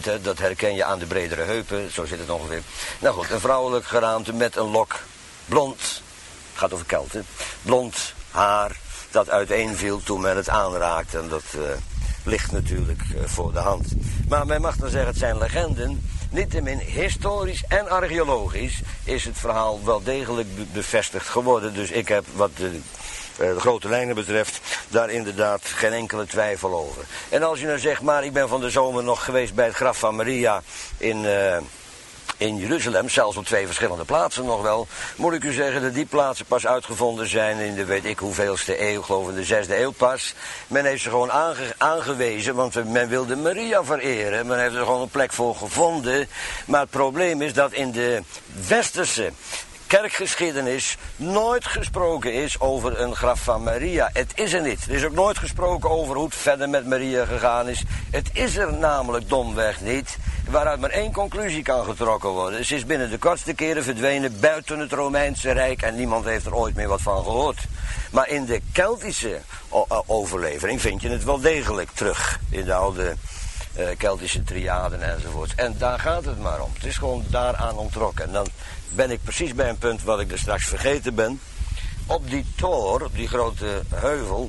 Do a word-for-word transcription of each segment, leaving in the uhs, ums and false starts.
geraamte, dat herken je aan de bredere heupen, zo zit het ongeveer. Nou goed, een vrouwelijk geraamte met een lok blond, gaat over Kelten, blond haar dat uiteenviel toen men het aanraakte. En dat uh, ligt natuurlijk uh, voor de hand. Maar men mag dan zeggen, het zijn legenden. Niettemin, historisch en archeologisch is het verhaal wel degelijk be- bevestigd geworden. Dus ik heb wat de, uh, de grote lijnen betreft daar inderdaad geen enkele twijfel over. En als je nou zegt, maar ik ben van de zomer nog geweest bij het graf van Maria in... Uh, In Jeruzalem, zelfs op twee verschillende plaatsen nog wel, moet ik u zeggen dat die plaatsen pas uitgevonden zijn in de weet ik hoeveelste eeuw, geloof in de zesde eeuw pas. Men heeft ze gewoon aange, aangewezen, want men wilde Maria vereren. Men heeft er gewoon een plek voor gevonden. Maar het probleem is dat in de westerse kerkgeschiedenis nooit gesproken is over een graf van Maria. Het is er niet. Er is ook nooit gesproken over hoe het verder met Maria gegaan is. Het is er namelijk domweg niet. Waaruit maar één conclusie kan getrokken worden. Ze is binnen de kortste keren verdwenen buiten het Romeinse Rijk en niemand heeft er ooit meer wat van gehoord. Maar in de Keltische overlevering vind je het wel degelijk terug. In de oude uh, Keltische triaden enzovoort. En daar gaat het maar om. Het is gewoon daaraan ontrokken. En dan ben ik precies bij een punt wat ik er straks vergeten ben. Op die toren, op die grote heuvel...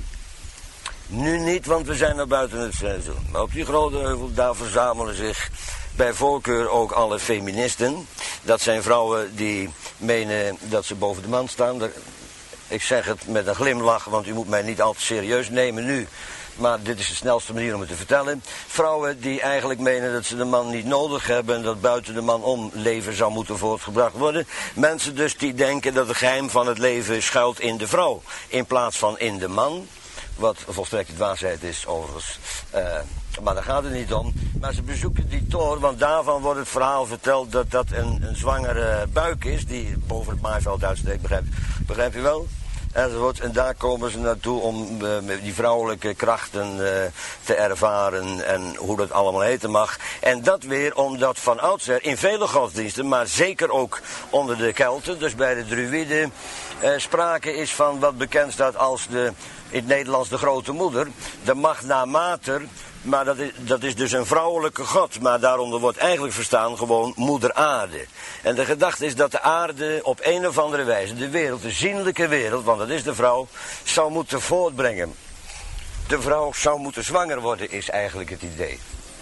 Nu niet, want we zijn nog buiten het seizoen. Maar op die grote heuvel, daar verzamelen zich bij voorkeur ook alle feministen. Dat zijn vrouwen die menen dat ze boven de man staan. Ik zeg het met een glimlach, want u moet mij niet al te serieus nemen nu. Maar dit is de snelste manier om het te vertellen. Vrouwen die eigenlijk menen dat ze de man niet nodig hebben... en dat buiten de man om leven zou moeten voortgebracht worden. Mensen dus die denken dat het geheim van het leven schuilt in de vrouw... in plaats van in de man... Wat volstrekte dwaasheid is overigens. Uh, maar daar gaat het niet om. Maar ze bezoeken die toren, want daarvan wordt het verhaal verteld dat dat een, een zwangere buik is. Die boven het maaiveld uitsteekt, begrijpt, begrijpt u wel? Enzovoort. En daar komen ze naartoe om uh, die vrouwelijke krachten uh, te ervaren en hoe dat allemaal heten mag. En dat weer omdat van oudsher in vele godsdiensten, maar zeker ook onder de Kelten, dus bij de Druïden, uh, sprake is van wat bekend staat als de, in het Nederlands de grote moeder, de Magna Mater. Maar dat is, dat is dus een vrouwelijke god. Maar daaronder wordt eigenlijk verstaan gewoon moeder aarde. En de gedachte is dat de aarde op een of andere wijze, de wereld, de zienlijke wereld, want dat is de vrouw, zou moeten voortbrengen. De vrouw zou moeten zwanger worden, is eigenlijk het idee.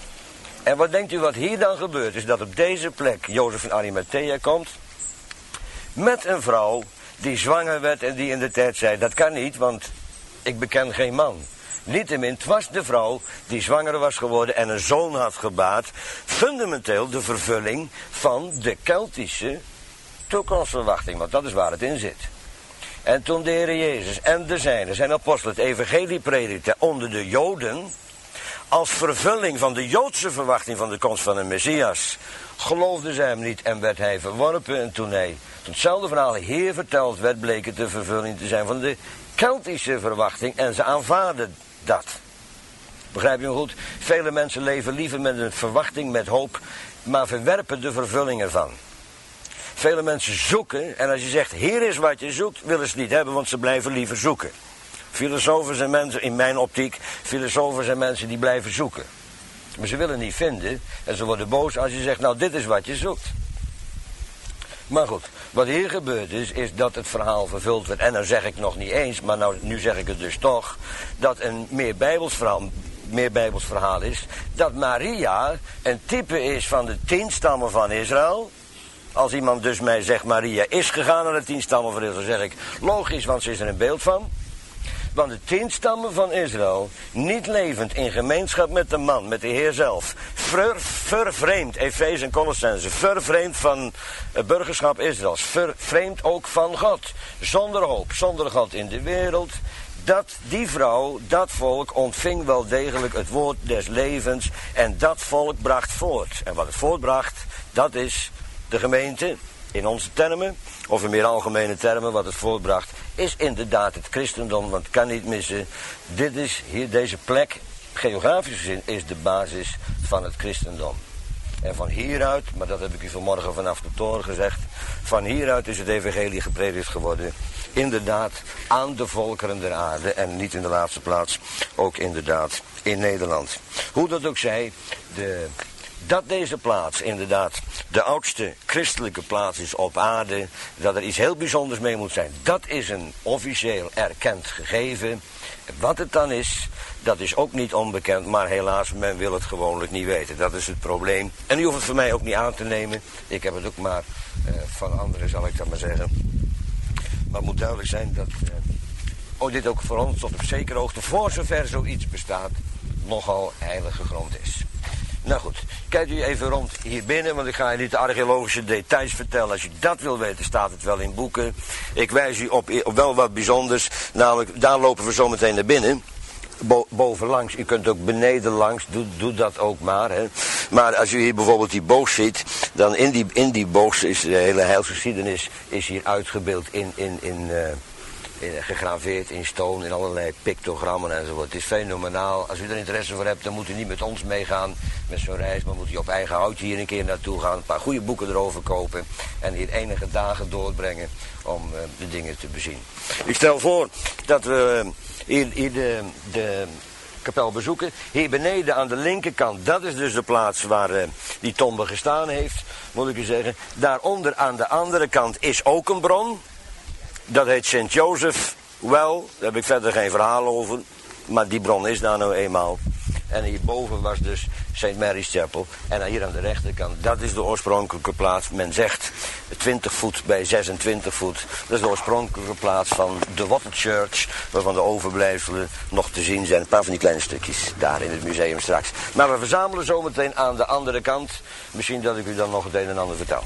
En wat denkt u wat hier dan gebeurt, is dat op deze plek Jozef van Arimathea komt, met een vrouw die zwanger werd en die in de tijd zei, dat kan niet, want ik beken geen man. Niettemin, het was de vrouw die zwanger was geworden en een zoon had gebaard. Fundamenteel de vervulling van de Keltische toekomstverwachting, want dat is waar het in zit. En toen de Heer Jezus en de zijnen, zijn apostelen, het evangelie predikten onder de Joden, als vervulling van de Joodse verwachting van de komst van een Messias, geloofden zij hem niet en werd hij verworpen. En toen hij, toen hetzelfde verhaal hier verteld werd, bleek het de vervulling te zijn van de Keltische verwachting en ze aanvaarden dat. Begrijp je me goed? Vele mensen leven liever met een verwachting, met hoop, maar verwerpen de vervulling ervan. Vele mensen zoeken, en als je zegt, hier is wat je zoekt, willen ze het niet hebben, want ze blijven liever zoeken. Filosofen zijn mensen, in mijn optiek, filosofen zijn mensen die blijven zoeken. Maar ze willen niet vinden, en ze worden boos als je zegt, nou dit is wat je zoekt. Maar goed, wat hier gebeurd is, is dat het verhaal vervuld werd. En dan zeg ik nog niet eens, maar nou, nu zeg ik het dus toch, dat een meer Bijbels verhaal, meer Bijbels verhaal is, dat Maria een type is van de tien stammen van Israël. Als iemand dus mij zegt, Maria is gegaan naar de tien stammen van Israël, zeg ik, logisch, want ze is er een beeld van. Want de tien stammen van Israël, niet levend in gemeenschap met de man, met de Heer zelf, ver, vervreemd, Efeze en Colossense, vervreemd van het burgerschap Israëls, vervreemd ook van God, zonder hoop, zonder God in de wereld, dat die vrouw, dat volk ontving wel degelijk het woord des levens en dat volk bracht voort. En wat het voortbracht, dat is de gemeente, in onze termen, of in meer algemene termen, wat het voortbracht, is inderdaad het christendom, want het kan niet missen. Dit is hier, deze plek, geografisch gezien, is de basis van het christendom. En van hieruit, maar dat heb ik u vanmorgen vanaf de toren gezegd, van hieruit is het evangelie gepredikt geworden. Inderdaad, aan de volkeren der aarde en niet in de laatste plaats, ook inderdaad in Nederland. Hoe dat ook zij, de dat deze plaats inderdaad de oudste christelijke plaats is op aarde, dat er iets heel bijzonders mee moet zijn. Dat is een officieel erkend gegeven. Wat het dan is, dat is ook niet onbekend, maar helaas, men wil het gewoonlijk niet weten. Dat is het probleem. En u hoeft het voor mij ook niet aan te nemen. Ik heb het ook maar uh, van anderen, zal ik dat maar zeggen. Maar het moet duidelijk zijn dat uh, oh, dit ook voor ons tot op zekere hoogte, voor zover zoiets bestaat, nogal heilige grond is. Nou goed, kijkt u even rond hier binnen, want ik ga je niet de archeologische details vertellen. Als je dat wil weten, staat het wel in boeken. Ik wijs u op, op wel wat bijzonders, namelijk daar lopen we zo meteen naar binnen. Bo bovenlangs, u kunt ook beneden langs, doe, doe dat ook maar. Hè. Maar als u hier bijvoorbeeld die boog ziet, dan in die, in die boog is de hele heilsgeschiedenis is hier uitgebeeld in... in, in uh, gegraveerd in stone, in allerlei pictogrammen enzovoort. Het is fenomenaal. Als u er interesse voor hebt, dan moet u niet met ons meegaan met zo'n reis, maar moet u op eigen houtje hier een keer naartoe gaan, een paar goede boeken erover kopen en hier enige dagen doorbrengen om uh, de dingen te bezien. Ik stel voor dat we hier, hier de, de kapel bezoeken. Hier beneden aan de linkerkant, dat is dus de plaats waar uh, die tombe gestaan heeft, moet ik u zeggen. Daaronder aan de andere kant is ook een bron. Dat heet Sint Joseph wel, daar heb ik verder geen verhaal over, maar die bron is daar nou eenmaal. En hierboven was dus Saint Mary's Chapel. En hier aan de rechterkant, dat is de oorspronkelijke plaats. Men zegt twintig voet bij zesentwintig voet. Dat is de oorspronkelijke plaats van de Wattle Church, waarvan de overblijfselen nog te zien zijn. Een paar van die kleine stukjes daar in het museum straks. Maar we verzamelen zometeen aan de andere kant. Misschien dat ik u dan nog het een en ander vertel.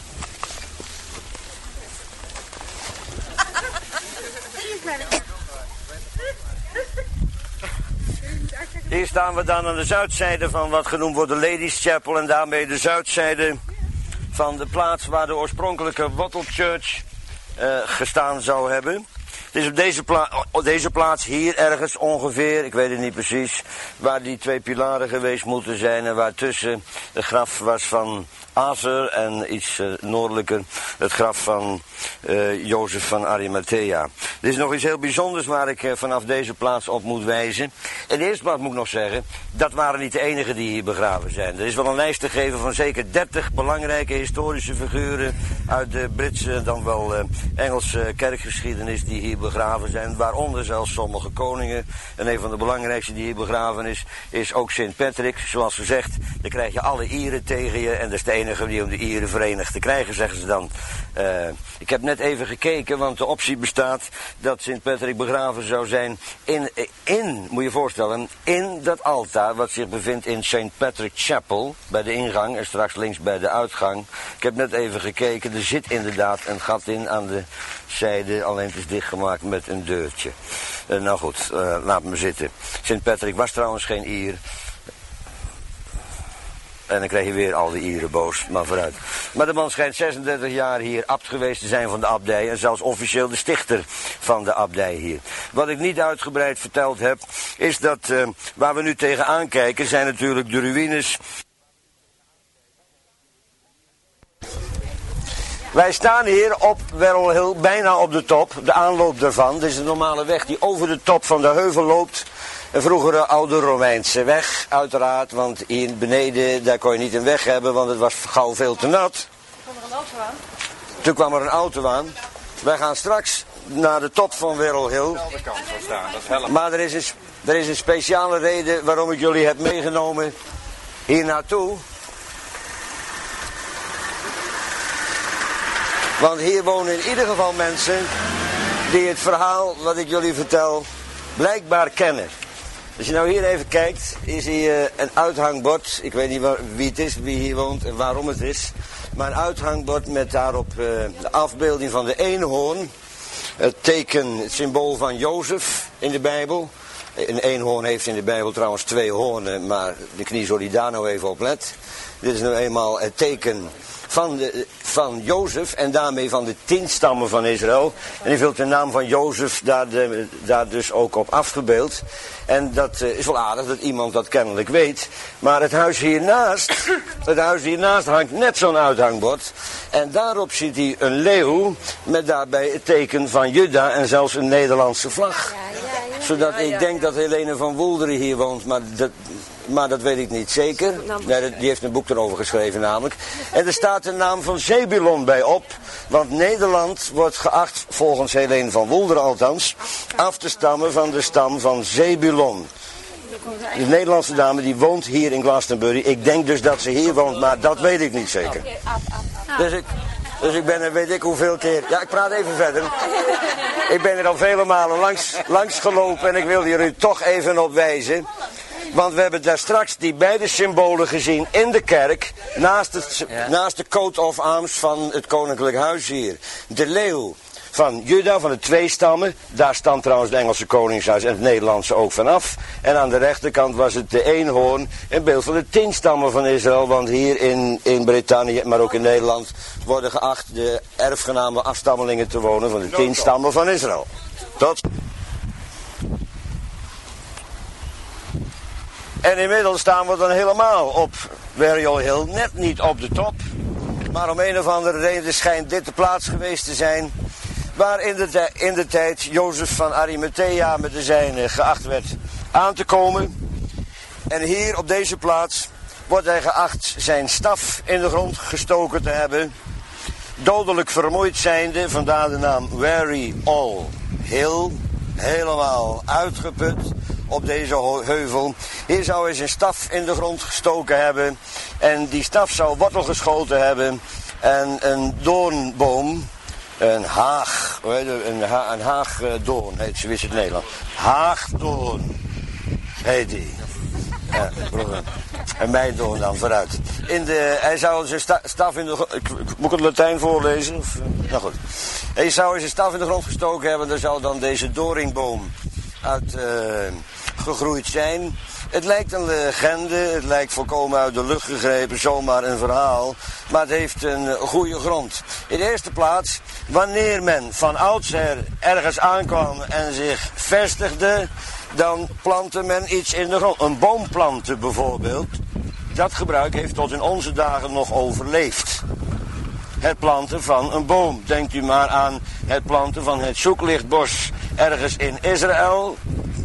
Hier staan we dan aan de zuidzijde van wat genoemd wordt de Ladies Chapel en daarmee de zuidzijde van de plaats waar de oorspronkelijke Wattle Church uh, gestaan zou hebben. Het is op deze, pla op deze plaats hier ergens ongeveer, ik weet het niet precies, waar die twee pilaren geweest moeten zijn en waar tussen het graf was van Azer en iets uh, noordelijker het graf van uh, Jozef van Arimathea. Er is nog iets heel bijzonders waar ik uh, vanaf deze plaats op moet wijzen. In de eerste plaats moet ik nog zeggen, dat waren niet de enigen die hier begraven zijn. Er is wel een lijst te geven van zeker dertig belangrijke historische figuren uit de Britse, dan wel uh, Engelse kerkgeschiedenis die hier begraven zijn. Waaronder zelfs sommige koningen. En een van de belangrijkste die hier begraven is, is ook Sint Patrick. Zoals gezegd, dan krijg je alle Ieren tegen je en dat is de enige die om de Ieren verenigd te krijgen, zeggen ze dan. Uh, ik heb net even gekeken, want de optie bestaat dat Sint Patrick begraven zou zijn in, in, moet je voorstellen, in dat altaar wat zich bevindt in Saint Patrick Chapel, bij de ingang en straks links bij de uitgang. Ik heb net even gekeken, er zit inderdaad een gat in aan de zijde, alleen het is dichtgemaakt met een deurtje. Uh, nou goed, uh, laat me zitten. Sint Patrick was trouwens geen Ier. En dan krijg je weer al die Ieren boos, maar vooruit. Maar de man schijnt zesendertig jaar hier abt geweest te zijn van de abdij. En zelfs officieel de stichter van de abdij hier. Wat ik niet uitgebreid verteld heb, is dat uh, waar we nu tegenaan kijken, zijn natuurlijk de ruïnes. Wij staan hier op Werrell Hill, bijna op de top, de aanloop daarvan. Dit is de normale weg die over de top van de heuvel loopt. Een vroegere oude Romeinse weg, uiteraard, want hier beneden, daar kon je niet een weg hebben, want het was gauw veel te nat. Toen kwam er een auto aan. Toen kwam er een auto aan. Wij gaan straks naar de top van Werrell Hill. De kant van staan, dat helpt. Maar er is, een, er is een speciale reden waarom ik jullie heb meegenomen hier naartoe. Want hier wonen in ieder geval mensen die het verhaal wat ik jullie vertel blijkbaar kennen. Als je nou hier even kijkt, is hier uh, een uithangbord. Ik weet niet waar, wie het is, wie hier woont en waarom het is. Maar een uithangbord met daarop uh, de afbeelding van de eenhoorn. Het teken, het symbool van Jozef in de Bijbel. Een eenhoorn heeft in de Bijbel trouwens twee hoornen, maar de kniezoor die daar nou even op let. Dit is nu eenmaal het teken van, de, van Jozef en daarmee van de tien stammen van Israël. En die vult de naam van Jozef daar, de, daar dus ook op afgebeeld. En dat uh, is wel aardig dat iemand dat kennelijk weet. Maar het huis hiernaast, het huis hiernaast hangt net zo'n uithangbord. En daarop ziet hij een leeuw met daarbij het teken van Juda en zelfs een Nederlandse vlag. Ja, ja, ja, zodat ja, ja, ik denk ja. dat Helene van Woelderen hier woont, maar dat, maar dat weet ik niet zeker. Nee, die heeft een boek erover geschreven namelijk. En er staat de naam van Zebulon bij op. Want Nederland wordt geacht, volgens Helene van Wolderen althans, af te stammen van de stam van Zebulon. De Nederlandse dame die woont hier in Glastonbury. Ik denk dus dat ze hier woont, maar dat weet ik niet zeker. Dus ik, dus ik ben er weet ik hoeveel keer... Ja, ik praat even verder. Ik ben er al vele malen langs, langs gelopen en ik wil jullie toch even op wijzen. Want we hebben daar straks die beide symbolen gezien in de kerk. Naast, het, ja. naast de coat of arms van het koninklijk huis hier. De leeuw van Juda, van de twee stammen. Daar stamt trouwens het Engelse koningshuis en het Nederlandse ook vanaf. En aan de rechterkant was het de eenhoorn. Een beeld van de tien stammen van Israël. Want hier in, in Brittannië, maar ook in Nederland, worden geacht de erfgename afstammelingen te wonen van de tien stammen van Israël. Tot. En inmiddels staan we dan helemaal op Burial Hill, net niet op de top. Maar om een of andere reden schijnt dit de plaats geweest te zijn waar in de, in de tijd Jozef van Arimathea met de zijnen geacht werd aan te komen. En hier op deze plaats wordt hij geacht zijn staf in de grond gestoken te hebben. Dodelijk vermoeid zijnde, vandaar de naam Weary All Hill, helemaal uitgeput op deze heuvel. Hier zou hij zijn staf in de grond gestoken hebben. En die staf zou wortel geschoten hebben. En een doornboom, een haag, een, ha een haagdoorn heet ze, wist het Nederland. Haagdoorn heet die. Ja, en meidoorn dan vooruit. In de, hij zou zijn sta staf in de grond... Moet ik het Latijn voorlezen? Of, nou goed. Hij zou zijn staf in de grond gestoken hebben. Er zou dan deze doringboom uit uh, gegroeid zijn. Het lijkt een legende, het lijkt volkomen uit de lucht gegrepen, zomaar een verhaal. Maar het heeft een goede grond. In de eerste plaats, wanneer men van oudsher ergens aankwam en zich vestigde, dan plantte men iets in de grond. Een boom planten bijvoorbeeld. Dat gebruik heeft tot in onze dagen nog overleefd. Het planten van een boom. Denkt u maar aan het planten van het zoeklichtbos ergens in Israël.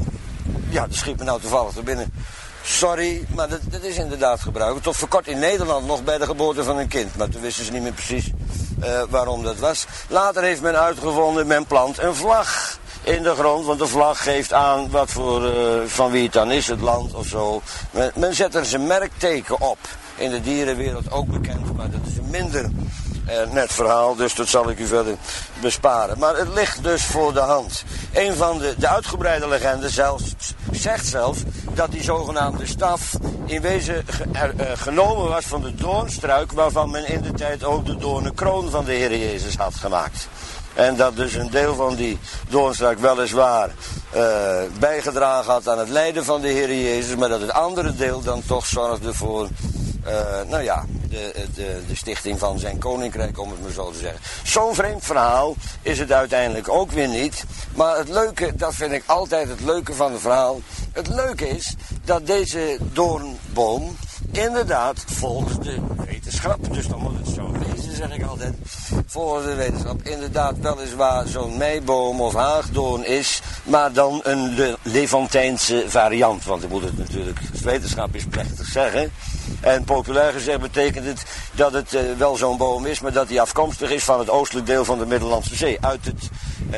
Ja, dat schiet me nou toevallig er binnen. Sorry, maar dat, dat is inderdaad gebruikt. Tot voor kort in Nederland nog bij de geboorte van een kind. Maar toen wisten ze niet meer precies uh, waarom dat was. Later heeft men uitgevonden, men plant een vlag in de grond. Want de vlag geeft aan wat voor, uh, van wie het dan is, het land of zo. Men, men zet er zijn merkteken op. In de dierenwereld ook bekend, maar dat is een minder uh, net verhaal. Dus dat zal ik u verder besparen. Maar het ligt dus voor de hand. Een van de, de uitgebreide legendes zelfs, zegt zelfs dat die zogenaamde staf in wezen ge, uh, genomen was van de doornstruik, waarvan men in de tijd ook de doornenkroon van de Heer Jezus had gemaakt. En dat dus een deel van die doornstruik weliswaar uh, bijgedragen had aan het lijden van de Heer Jezus, maar dat het andere deel dan toch zorgde voor, uh, nou ja, de, de, de stichting van zijn koninkrijk, om het maar zo te zeggen. Zo'n vreemd verhaal is het uiteindelijk ook weer niet. Maar het leuke, dat vind ik altijd het leuke van het verhaal. Het leuke is dat deze doornboom inderdaad volgens de wetenschap, dus dan moet het zo wezen, zeg ik altijd, volgens de wetenschap inderdaad weliswaar zo'n meiboom of haagdoorn is, maar dan een Le Levantijnse variant. Want ik moet het natuurlijk, wetenschap is plechtig zeggen. En populair gezegd betekent het dat het uh, wel zo'n boom is, maar dat hij afkomstig is van het oostelijk deel van de Middellandse Zee. Uit het,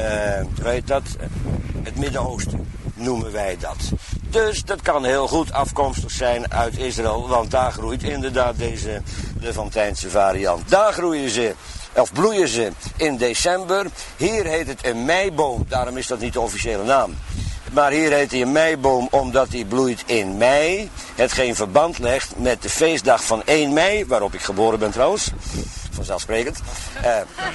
uh, weet dat, het Midden-Oosten noemen wij dat. Dus dat kan heel goed afkomstig zijn uit Israël, want daar groeit inderdaad deze Levantijnse variant. Daar groeien ze, of bloeien ze in december. Hier heet het een meiboom, daarom is dat niet de officiële naam. Maar hier heet hij een meiboom omdat hij bloeit in mei. Hetgeen verband legt met de feestdag van één mei, waarop ik geboren ben trouwens. Vanzelfsprekend. Uh,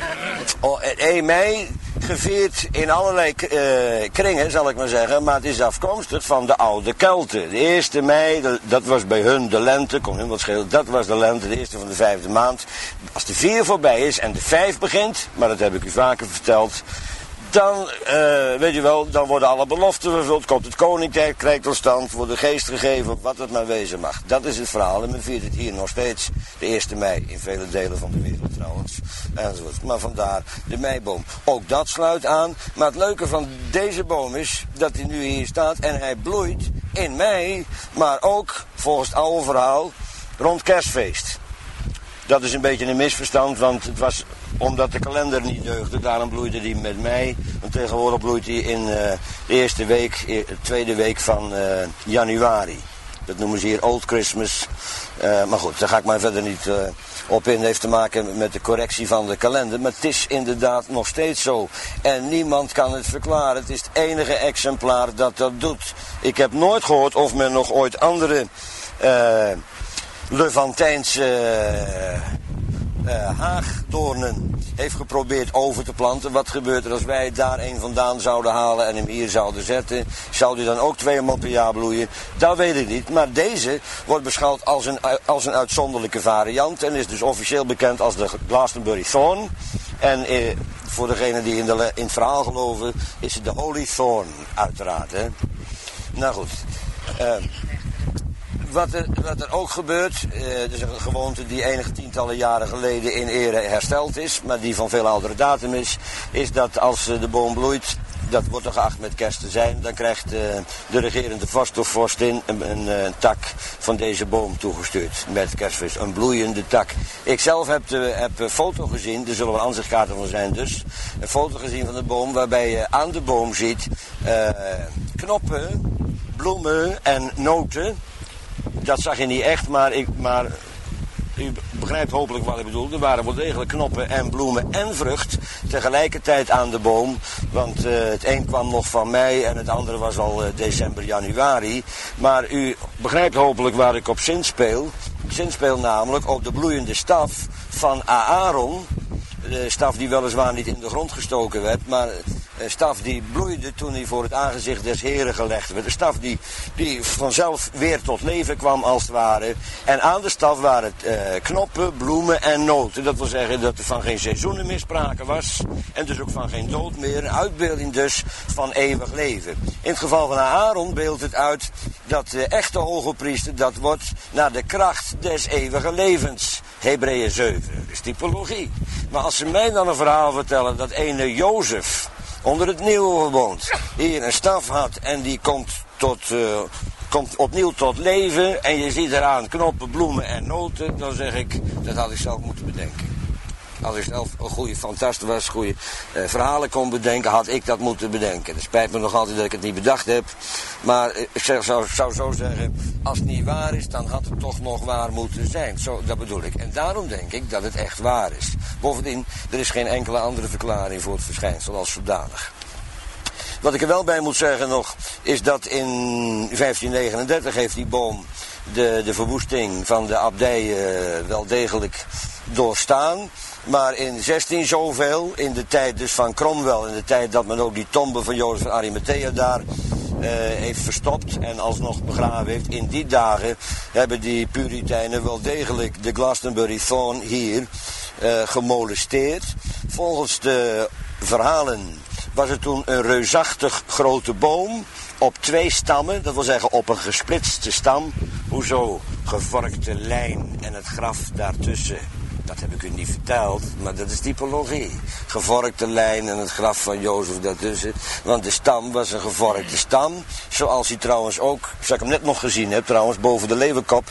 oh, één mei, gevierd in allerlei uh, kringen, zal ik maar zeggen. Maar het is afkomstig van de oude Kelten. De eerste mei, de, dat was bij hun de lente, kon hun wat schelen. Dat was de lente, de eerste van de vijfde maand. Als de vier voorbij is en de vijf begint, maar dat heb ik u vaker verteld, dan, uh, weet je wel, dan worden alle beloften vervuld, komt het koninkrijk tot stand, wordt de geest gegeven, wat het maar wezen mag. Dat is het verhaal en men viert het hier nog steeds, de eerste mei, in vele delen van de wereld trouwens, enzovoort. Maar vandaar de meiboom. Ook dat sluit aan, maar het leuke van deze boom is dat hij nu hier staat en hij bloeit in mei, maar ook, volgens het oude verhaal, rond kerstfeest. Dat is een beetje een misverstand, want het was omdat de kalender niet deugde, daarom bloeide die met mei. Want tegenwoordig bloeit die in uh, de eerste week, de tweede week van uh, januari. Dat noemen ze hier Old Christmas. Uh, maar goed, daar ga ik maar verder niet uh, op in. Het heeft te maken met de correctie van de kalender. Maar het is inderdaad nog steeds zo. En niemand kan het verklaren. Het is het enige exemplaar dat dat doet. Ik heb nooit gehoord of men nog ooit andere uh, Levantijnse uh, uh, haagdoornen heeft geprobeerd over te planten. Wat gebeurt er als wij daar een vandaan zouden halen en hem hier zouden zetten? Zou die dan ook tweemaal per jaar bloeien? Dat weet ik niet. Maar deze wordt beschouwd als een, als een uitzonderlijke variant en is dus officieel bekend als de Glastonbury Thorn. En eh, voor degenen die in, de, in het verhaal geloven, is het de Holy Thorn, uiteraard. Hè? Nou goed. Uh, Wat er, wat er ook gebeurt, uh, het is een gewoonte die enige tientallen jaren geleden in ere hersteld is, maar die van veel oudere datum is, is dat als uh, de boom bloeit, dat wordt er geacht met kerst te zijn, dan krijgt uh, de regerende vorst of vorstin een, een, een tak van deze boom toegestuurd met kerstvis, een bloeiende tak. Ik zelf heb, de, heb een foto gezien, er zullen wel aanzichtkaarten van zijn dus, een foto gezien van de boom waarbij je aan de boom ziet uh, knoppen, bloemen en noten. Dat zag je niet echt, maar, ik, maar u begrijpt hopelijk wat ik bedoel. Er waren wel degelijk knoppen en bloemen en vrucht tegelijkertijd aan de boom. Want uh, het een kwam nog van mei en het andere was al uh, december, januari. Maar u begrijpt hopelijk waar ik op zinspeel. Zinspeel namelijk op de bloeiende staf van Aaron. De staf die weliswaar niet in de grond gestoken werd, maar een staf die bloeide toen hij voor het aangezicht des Heren gelegd werd. Een staf die, die vanzelf weer tot leven kwam als het ware. En aan de staf waren het uh, knoppen, bloemen en noten. Dat wil zeggen dat er van geen seizoenen meer sprake was. En dus ook van geen dood meer. Een uitbeelding dus van eeuwig leven. In het geval van Aaron beeldt het uit dat de echte hoge priester, dat wordt naar de kracht des eeuwige levens. Hebreeën zeven, dat is typologie. Maar als ze mij dan een verhaal vertellen dat ene Jozef onder het nieuwe verbond hier een staf had en die komt, tot, uh, komt opnieuw tot leven en je ziet eraan knoppen, bloemen en noten, dan zeg ik, dat had ik zelf moeten bedenken. Als ik zelf een goede fantast was, goede uh, verhalen kon bedenken, had ik dat moeten bedenken. Het spijt me nog altijd dat ik het niet bedacht heb. Maar uh, ik zeg, zou, zou zo zeggen, als het niet waar is, dan had het toch nog waar moeten zijn. Zo, dat bedoel ik. En daarom denk ik dat het echt waar is. Bovendien, er is geen enkele andere verklaring voor het verschijnsel als zodanig. Wat ik er wel bij moet zeggen nog, is dat in vijftien negenendertig heeft die boom de, de verwoesting van de abdij uh, wel degelijk doorstaan. Maar in zestien zoveel, in de tijd dus van Cromwell, in de tijd dat men ook die tombe van Jozef van Arimathea daar uh, heeft verstopt en alsnog begraven heeft, in die dagen hebben die Puritijnen wel degelijk de Glastonbury Thorn hier uh, gemolesteerd. Volgens de verhalen was het toen een reusachtig grote boom op twee stammen, dat wil zeggen op een gesplitste stam. Hoezo? Gevorkte lijn en het graf daartussen. Dat heb ik u niet verteld, maar dat is typologie. Gevorkte lijn en het graf van Jozef daartussen. Want de stam was een gevorkte stam. Zoals hij trouwens ook, zoals ik hem net nog gezien heb, trouwens boven de leeuwenkop.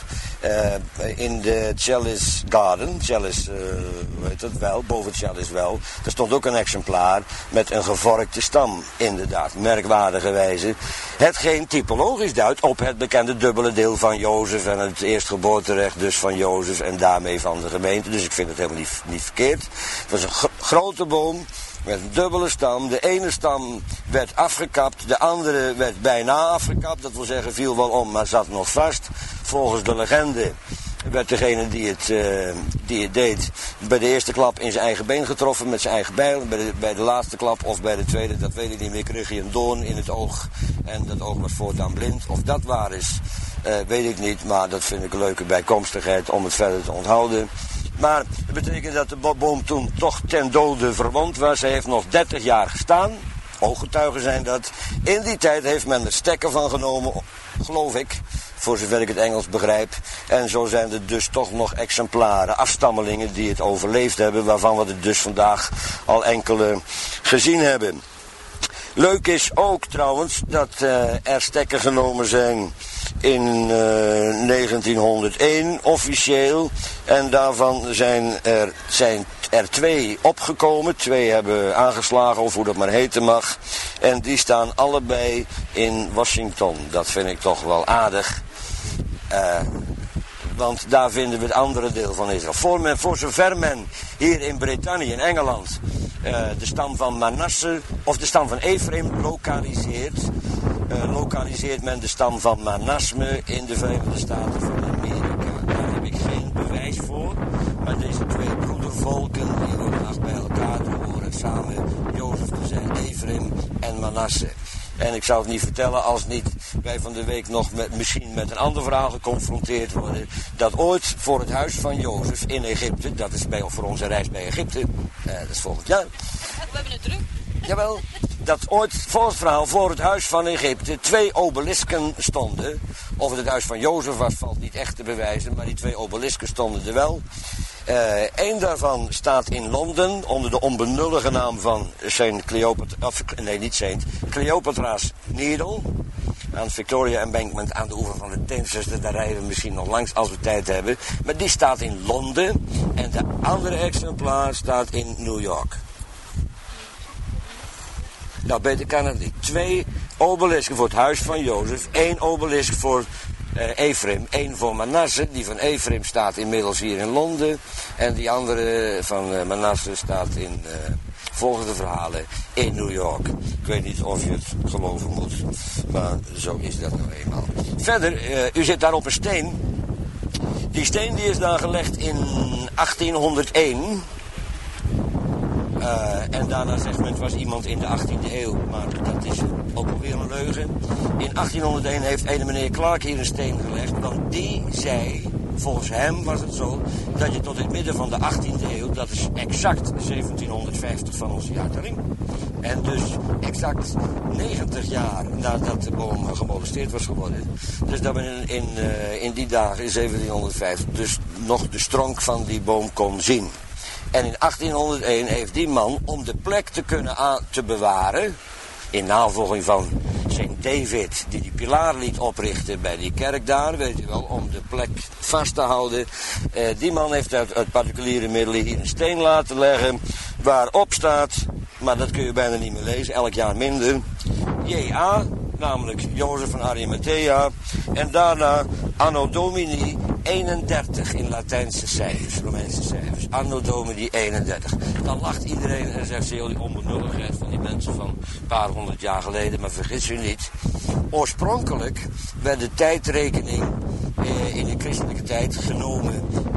Uh, in de Chalice Garden. Chalice, uh, hoe heet dat wel? Boven het Chalice wel. Er stond ook een exemplaar met een gevorkte stam. Inderdaad, merkwaardige wijze. Hetgeen typologisch duidt op het bekende dubbele deel van Jozef en het eerstgeboorterecht dus van Jozef en daarmee van de gemeente. Dus ik vind het helemaal niet, niet verkeerd. Het was een gro- grote boom met een dubbele stam. De ene stam werd afgekapt, de andere werd bijna afgekapt. Dat wil zeggen, viel wel om, maar zat nog vast. Volgens de legende werd degene die het, uh, die het deed bij de eerste klap in zijn eigen been getroffen met zijn eigen bijl. Bij de, bij de laatste klap of bij de tweede, dat weet ik niet meer, kreeg hij een doorn in het oog. En dat oog was voortaan blind. Of dat waar is, uh, weet ik niet. Maar dat vind ik een leuke bijkomstigheid om het verder te onthouden. Maar dat betekent dat de boom toen toch ten dode verwond was. Hij heeft nog dertig jaar gestaan. Ooggetuigen zijn dat. In die tijd heeft men er stekken van genomen, geloof ik. Voor zover ik het Engels begrijp. En zo zijn er dus toch nog exemplaren, afstammelingen die het overleefd hebben. Waarvan we er dus vandaag al enkele gezien hebben. Leuk is ook trouwens dat uh, er stekken genomen zijn in uh, negentienhonderdéén officieel. En daarvan zijn er, zijn er twee opgekomen. Twee hebben aangeslagen, of hoe dat maar heten mag. En die staan allebei in Washington. Dat vind ik toch wel aardig. Uh, Want daar vinden we het andere deel van Israël. Voor, men, voor zover men hier in Brittannië, in Engeland, uh, de stam van Manasse, of de stam van Ephraim lokaliseert, uh, lokaliseert men de stam van Manasse in de Verenigde Staten van Amerika. Daar heb ik geen bewijs voor, maar deze twee broedervolken, die worden nacht bij elkaar, die horen samen Jozef te zijn, Ephraim en Manasse. En ik zou het niet vertellen als niet wij van de week nog met, misschien met een ander verhaal geconfronteerd worden. Dat ooit voor het huis van Jozef in Egypte, dat is bij, voor onze reis bij Egypte, eh, dat is volgend jaar. We hebben het druk. Jawel, dat ooit voor het verhaal voor het huis van Egypte twee obelisken stonden. Of het het huis van Jozef was, valt niet echt te bewijzen, maar die twee obelisken stonden er wel. Eén uh, daarvan staat in Londen onder de onbenullige naam van Saint Cleopatra, of, nee niet Saint, Cleopatra's Needle. Aan het Victoria Embankment aan de oever van de Thames, daar rijden we misschien nog langs als we tijd hebben. Maar die staat in Londen en de andere exemplaar staat in New York. Nou, beter kan het niet. Twee obelisken voor het huis van Jozef, één obelisk voor Uh, Ephraim, één voor Manasse, die van Ephraim staat inmiddels hier in Londen. En die andere van uh, Manasse staat in, uh, volgens de verhalen, in New York. Ik weet niet of je het geloven moet, maar zo is dat nou eenmaal. Verder, uh, u zit daar op een steen. Die steen die is daar gelegd in achttienhonderdéén. Uh, en daarna zegt men, het was iemand in de achttiende eeuw, maar dat is ook alweer een leugen. In achttienhonderdéén heeft ene meneer Clark hier een steen gelegd, want die zei, volgens hem was het zo, dat je tot het midden van de achttiende eeuw, dat is exact zeventienhonderdvijftig van onze jaartelling, en dus exact negentig jaar nadat de boom gemolesteerd was geworden, dus dat men in, in, uh, in die dagen, in zeventienhonderdvijftig, dus nog de stronk van die boom kon zien. En in achttienhonderdéén heeft die man, om de plek te kunnen aan, te bewaren, in navolging van Saint David, die die pilaar liet oprichten bij die kerk daar, weet je wel, om de plek vast te houden. Eh, die man heeft uit, uit particuliere middelen hier een steen laten leggen, waarop staat, maar dat kun je bijna niet meer lezen, elk jaar minder, J A, namelijk Jozef van Arimathea, en daarna Anno Domini eenendertig in Latijnse cijfers, Romeinse cijfers. Anno Domini eenendertig. Dan lacht iedereen en zegt ze heel die onbenulligheid van die mensen van een paar honderd jaar geleden, maar vergis u niet. Oorspronkelijk werd de tijdrekening eh, in de christelijke tijd genomen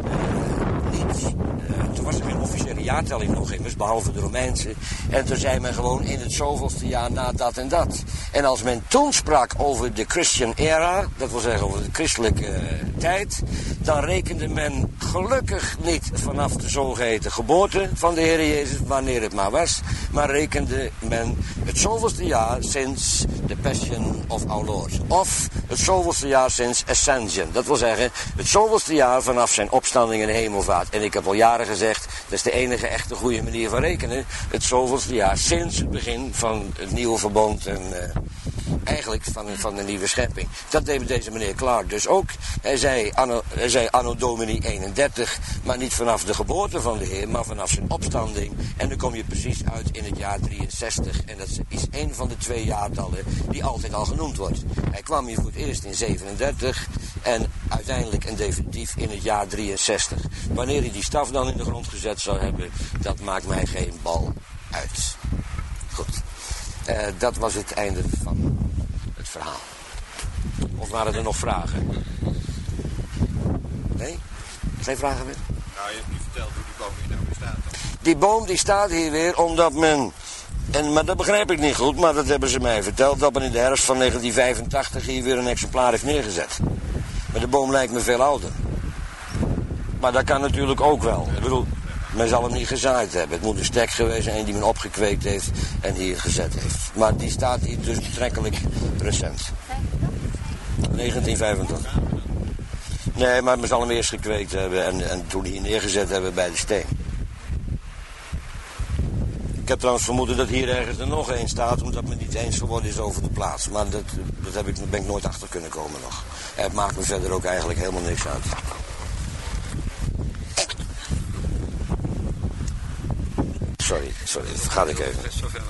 eh, niet. Uh, toen was er geen officiële jaartelling nog immers, behalve de Romeinse. En toen zei men gewoon in het zoveelste jaar na dat en dat. En als men toen sprak over de Christian era, dat wil zeggen over de christelijke uh, tijd, dan rekende men gelukkig niet vanaf de zogeheten geboorte van de Heer Jezus, wanneer het maar was, maar rekende men het zoveelste jaar sinds de Passion of Our Lord. Of het zoveelste jaar sinds Ascension. Dat wil zeggen, het zoveelste jaar vanaf zijn opstanding in de hemelvaart. En ik heb al jaren gezegd, dat is de enige echte goede manier van rekenen. Het zoveelste jaar sinds het begin van het nieuwe verbond en uh, eigenlijk van, van de nieuwe schepping. Dat deed deze meneer Clark dus ook. Hij zei, anno, hij zei anno Domini eenendertig, maar niet vanaf de geboorte van de Heer, maar vanaf zijn opstanding. En dan kom je precies uit in het jaar drieënzestig. En dat is een van de twee jaartallen die altijd al genoemd wordt. Hij kwam hier voor het eerst in zevenendertig en uiteindelijk en definitief in het jaar drieënzestig. Wanneer hij die staf dan in de grond gezet zou hebben, dat maakt mij geen bal uit. Goed. Uh, dat was het einde van het verhaal. Of waren er nog vragen? Nee? Geen vragen meer? Nou, je hebt niet verteld hoe die boom hier nou weer staat dan. Die boom die staat hier weer omdat men, en, maar dat begrijp ik niet goed, maar dat hebben ze mij verteld, dat men in de herfst van negentien vijfentachtig hier weer een exemplaar heeft neergezet. Maar de boom lijkt me veel ouder. Maar dat kan natuurlijk ook wel. Ik bedoel, men zal hem niet gezaaid hebben. Het moet een stek geweest zijn die men opgekweekt heeft en hier gezet heeft. Maar die staat hier dus betrekkelijk recent. negentien vijfentachtig. Nee, maar men zal hem eerst gekweekt hebben en, en toen hier neergezet hebben bij de steen. heb trouwens vermoeden dat hier ergens er nog één staat, omdat men niet eens geworden is over de plaats. Maar dat, dat heb ik, daar ben ik nooit achter kunnen komen nog. Het maakt me verder ook eigenlijk helemaal niks uit. Sorry, sorry, ga ik even.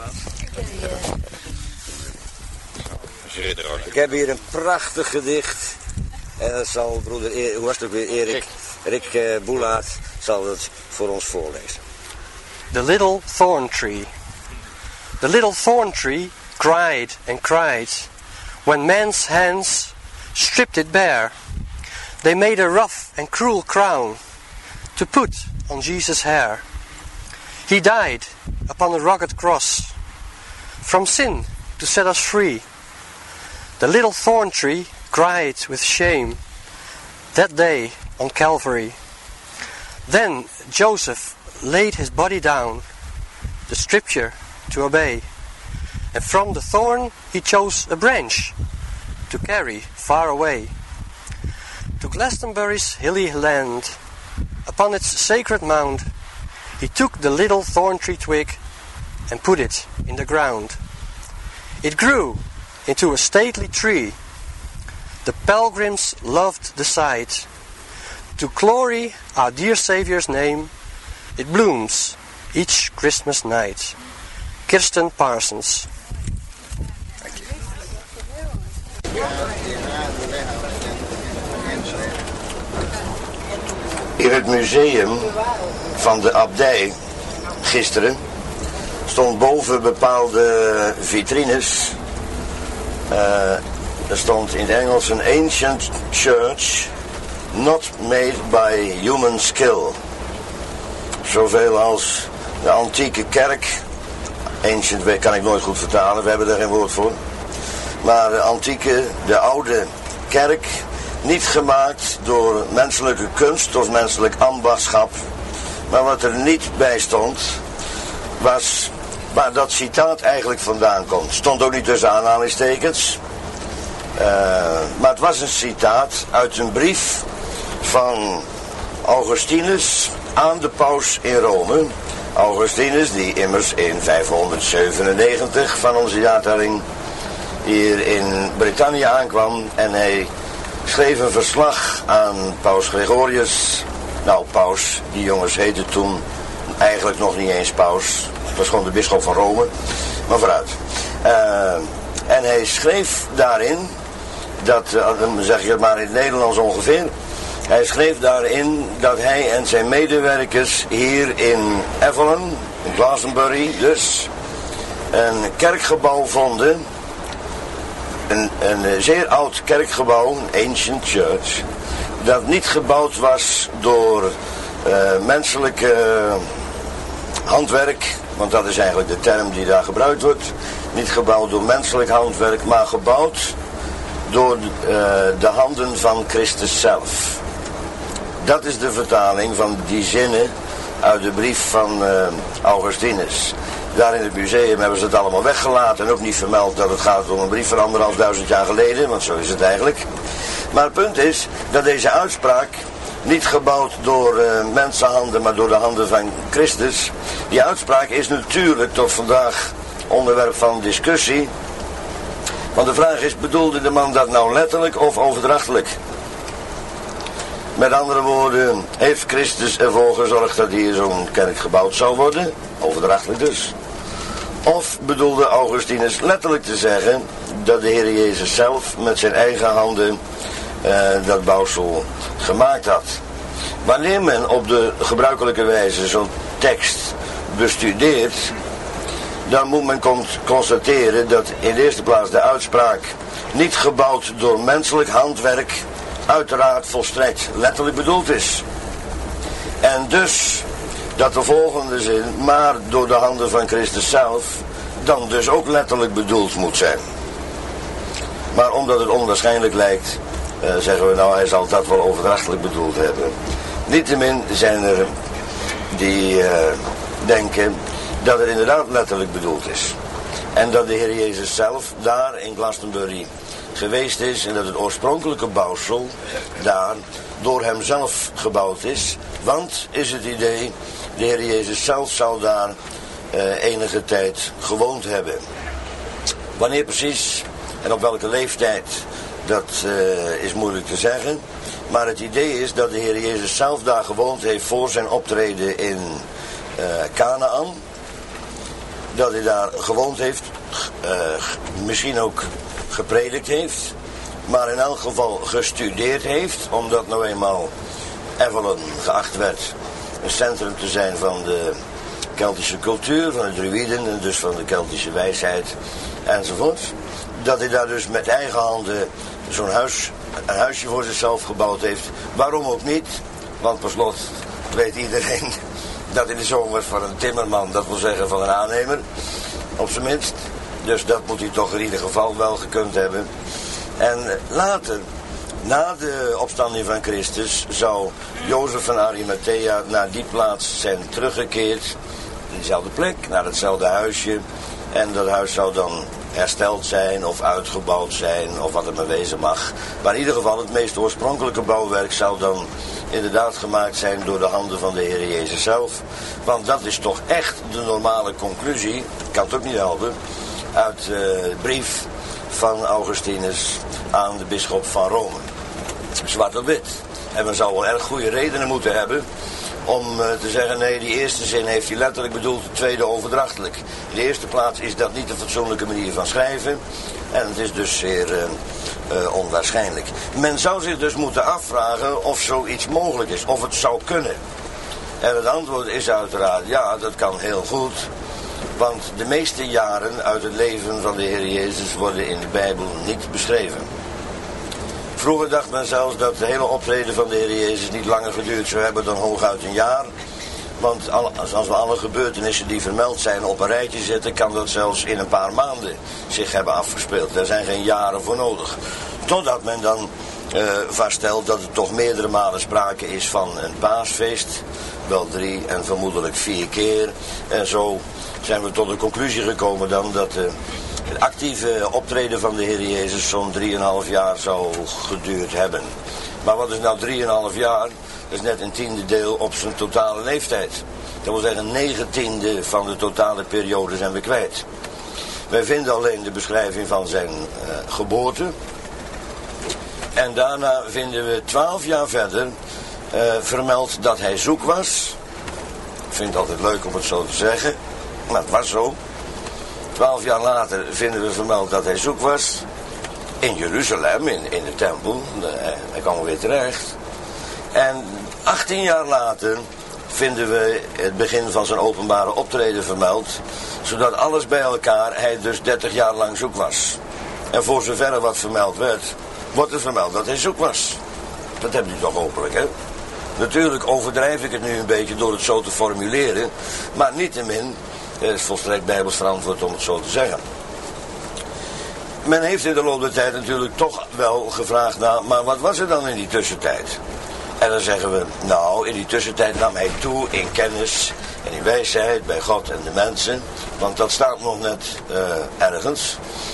Ik heb hier een prachtig gedicht. En dat zal broeder, e- hoe was het ook weer, Erik, Rick uh, Boelaert zal het voor ons voorlezen. The little thorn tree. The little thorn tree cried and cried when men's hands stripped it bare. They made a rough and cruel crown to put on Jesus' hair. He died upon a rugged cross from sin to set us free. The little thorn tree cried with shame that day on Calvary. Then Joseph laid his body down, the scripture to obey, and from the thorn he chose a branch to carry far away. To Glastonbury's hilly land, upon its sacred mound, he took the little thorn tree twig and put it in the ground. It grew into a stately tree. The pilgrims loved the sight. To glory our dear Saviour's name, it blooms each Christmas night. Kirsten Parsons. Dank je. In het museum van de abdij gisteren stond boven bepaalde vitrines. Uh, er stond in het Engels een ancient church not made by human skill. Zoveel als de antieke kerk. Ancient kan ik nooit goed vertalen, we hebben er geen woord voor. Maar de antieke, de oude kerk, niet gemaakt door menselijke kunst of menselijk ambachtschap. Maar wat er niet bij stond, was waar dat citaat eigenlijk vandaan komt. Stond ook niet tussen aanhalingstekens. Uh, maar het was een citaat uit een brief van Augustinus aan de paus in Rome. Augustinus, die immers in vijfhonderdzevenennegentig van onze jaartelling hier in Brittannië aankwam. En hij schreef een verslag aan paus Gregorius. Nou, paus, die jongens heten toen eigenlijk nog niet eens paus. Het was gewoon de bisschop van Rome. Maar vooruit. Uh, en hij schreef daarin, dat uh, zeg ik het maar in het Nederlands ongeveer. Hij schreef daarin dat hij en zijn medewerkers hier in Avalon, in Glastonbury dus, een kerkgebouw vonden. Een, een zeer oud kerkgebouw, een ancient church, dat niet gebouwd was door uh, menselijke uh, handwerk, want dat is eigenlijk de term die daar gebruikt wordt. Niet gebouwd door menselijk handwerk, maar gebouwd door uh, de handen van Christus zelf. Dat is de vertaling van die zinnen uit de brief van uh, Augustinus. Daar in het museum hebben ze het allemaal weggelaten en ook niet vermeld dat het gaat om een brief van anderhalf duizend jaar geleden, want zo is het eigenlijk. Maar het punt is dat deze uitspraak, niet gebouwd door uh, mensenhanden, maar door de handen van Christus, die uitspraak is natuurlijk tot vandaag onderwerp van discussie. Want de vraag is, bedoelde de man dat nou letterlijk of overdrachtelijk? Met andere woorden, heeft Christus ervoor gezorgd dat hier zo'n kerk gebouwd zou worden? Overdrachtelijk dus. Of bedoelde Augustinus letterlijk te zeggen dat de Heer Jezus zelf met zijn eigen handen uh, dat bouwsel gemaakt had? Wanneer men op de gebruikelijke wijze zo'n tekst bestudeert, dan moet men constateren dat in de eerste plaats de uitspraak niet gebouwd door menselijk handwerk uiteraard volstrekt letterlijk bedoeld is. En dus dat de volgende zin, maar door de handen van Christus zelf, dan dus ook letterlijk bedoeld moet zijn. Maar omdat het onwaarschijnlijk lijkt, uh, zeggen we nou, hij zal dat wel overdrachtelijk bedoeld hebben. Niettemin zijn er die uh, denken dat het inderdaad letterlijk bedoeld is. En dat de Heer Jezus zelf daar in Glastonbury geweest is en dat het oorspronkelijke bouwsel daar door hem zelf gebouwd is. Want, is het idee, de Heer Jezus zelf zou daar uh, enige tijd gewoond hebben. Wanneer precies en op welke leeftijd, dat uh, is moeilijk te zeggen. Maar het idee is dat de Heer Jezus zelf daar gewoond heeft voor zijn optreden in uh, Kanaan. Dat hij daar gewoond heeft, uh, misschien ook gepredikt heeft. Maar in elk geval gestudeerd heeft, omdat nou eenmaal Avalon geacht werd een centrum te zijn van de Keltische cultuur, van de druïden en dus van de Keltische wijsheid enzovoort. Dat hij daar dus met eigen handen zo'n huis, een huisje voor zichzelf gebouwd heeft. Waarom ook niet? Want per slot weet iedereen dat hij de zoon was van een timmerman, dat wil zeggen van een aannemer, op zijn minst. Dus dat moet hij toch in ieder geval wel gekund hebben. En later, na de opstanding van Christus, zou Jozef van Arimathea naar die plaats zijn teruggekeerd. Diezelfde plek, naar hetzelfde huisje. En dat huis zou dan hersteld zijn of uitgebouwd zijn of wat het maar wezen mag. Maar in ieder geval het meest oorspronkelijke bouwwerk zou dan inderdaad gemaakt zijn door de handen van de Heer Jezus zelf. Want dat is toch echt de normale conclusie, ik kan het ook niet helpen, uit de brief van Augustinus aan de bisschop van Rome. Zwart op wit. En men zou wel erg goede redenen moeten hebben om uh, te zeggen, nee, die eerste zin heeft hij letterlijk bedoeld, de tweede overdrachtelijk. In de eerste plaats is dat niet de fatsoenlijke manier van schrijven. En het is dus zeer uh, uh, onwaarschijnlijk. Men zou zich dus moeten afvragen of zoiets mogelijk is, of het zou kunnen. En het antwoord is uiteraard, ja, dat kan heel goed. Want de meeste jaren uit het leven van de Heer Jezus worden in de Bijbel niet beschreven. Vroeger dacht men zelfs dat de hele optreden van de Heer Jezus niet langer geduurd zou hebben dan hooguit een jaar. Want als we alle gebeurtenissen die vermeld zijn op een rijtje zetten, kan dat zelfs in een paar maanden zich hebben afgespeeld. Daar zijn geen jaren voor nodig. Totdat men dan uh, vaststelt dat er toch meerdere malen sprake is van een paasfeest. Wel drie en vermoedelijk vier keer. En zo zijn we tot de conclusie gekomen dan dat uh, het actieve optreden van de Heer Jezus zo'n drieënhalf jaar zou geduurd hebben. Maar wat is nou drieënhalf jaar? Dat is net een tiende deel op zijn totale leeftijd. Dat wil zeggen, een negentiende van de totale periode zijn we kwijt. Wij vinden alleen de beschrijving van zijn uh, geboorte. En daarna vinden we twaalf jaar verder uh, vermeld dat hij zoek was. Ik vind het altijd leuk om het zo te zeggen, maar het was zo. Twaalf jaar later vinden we vermeld dat hij zoek was. In Jeruzalem, in, in de tempel. Hij kwam weer terecht. En achttien jaar later vinden we het begin van zijn openbare optreden vermeld. Zodat alles bij elkaar hij dus dertig jaar lang zoek was. En voor zover er wat vermeld werd, wordt er vermeld dat hij zoek was. Dat hebt u toch hopelijk, hè? Natuurlijk overdrijf ik het nu een beetje door het zo te formuleren. Maar niettemin, het is volstrekt bijbels verantwoord om het zo te zeggen. Men heeft in de loop der tijd natuurlijk toch wel gevraagd naar, maar wat was er dan in die tussentijd? En dan zeggen we, nou, in die tussentijd nam hij toe in kennis en in wijsheid bij God en de mensen. Want dat staat nog net uh, ergens.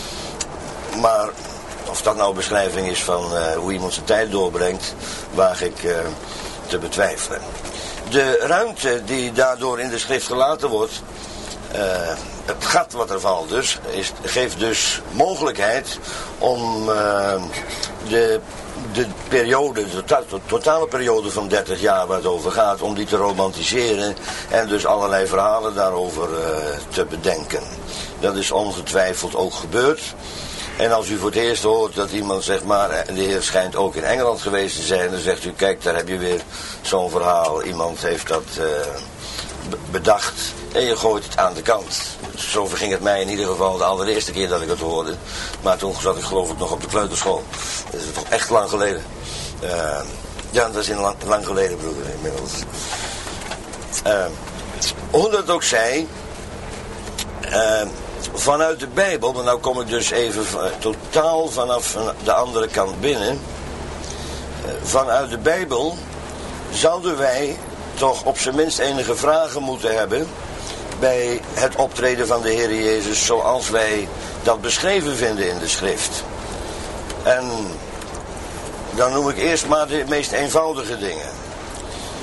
Maar of dat nou een beschrijving is van uh, hoe iemand zijn tijd doorbrengt, waag ik uh, te betwijfelen. De ruimte die daardoor in de schrift gelaten wordt, uh, het gat wat er valt dus, is, geeft dus mogelijkheid om uh, de, de periode, de to- totale periode van dertig jaar waar het over gaat, om die te romantiseren en dus allerlei verhalen daarover uh, te bedenken. Dat is ongetwijfeld ook gebeurd. En als u voor het eerst hoort dat iemand zegt, maar de Heer schijnt ook in Engeland geweest te zijn, dan zegt u, kijk, daar heb je weer zo'n verhaal. Iemand heeft dat uh, bedacht en je gooit het aan de kant. Zo verging het mij in ieder geval de allereerste keer dat ik het hoorde. Maar toen zat ik geloof ik nog op de kleuterschool. Dat is toch echt lang geleden. Uh, ja, dat is in lang, lang geleden, broeder, inmiddels. Uh, hoe dat ook zij... Uh, Vanuit de Bijbel, maar nou kom ik dus even uh, totaal vanaf de andere kant binnen. Uh, vanuit de Bijbel zouden wij toch op zijn minst enige vragen moeten hebben bij het optreden van de Heer Jezus zoals wij dat beschreven vinden in de schrift. En dan noem ik eerst maar de meest eenvoudige dingen.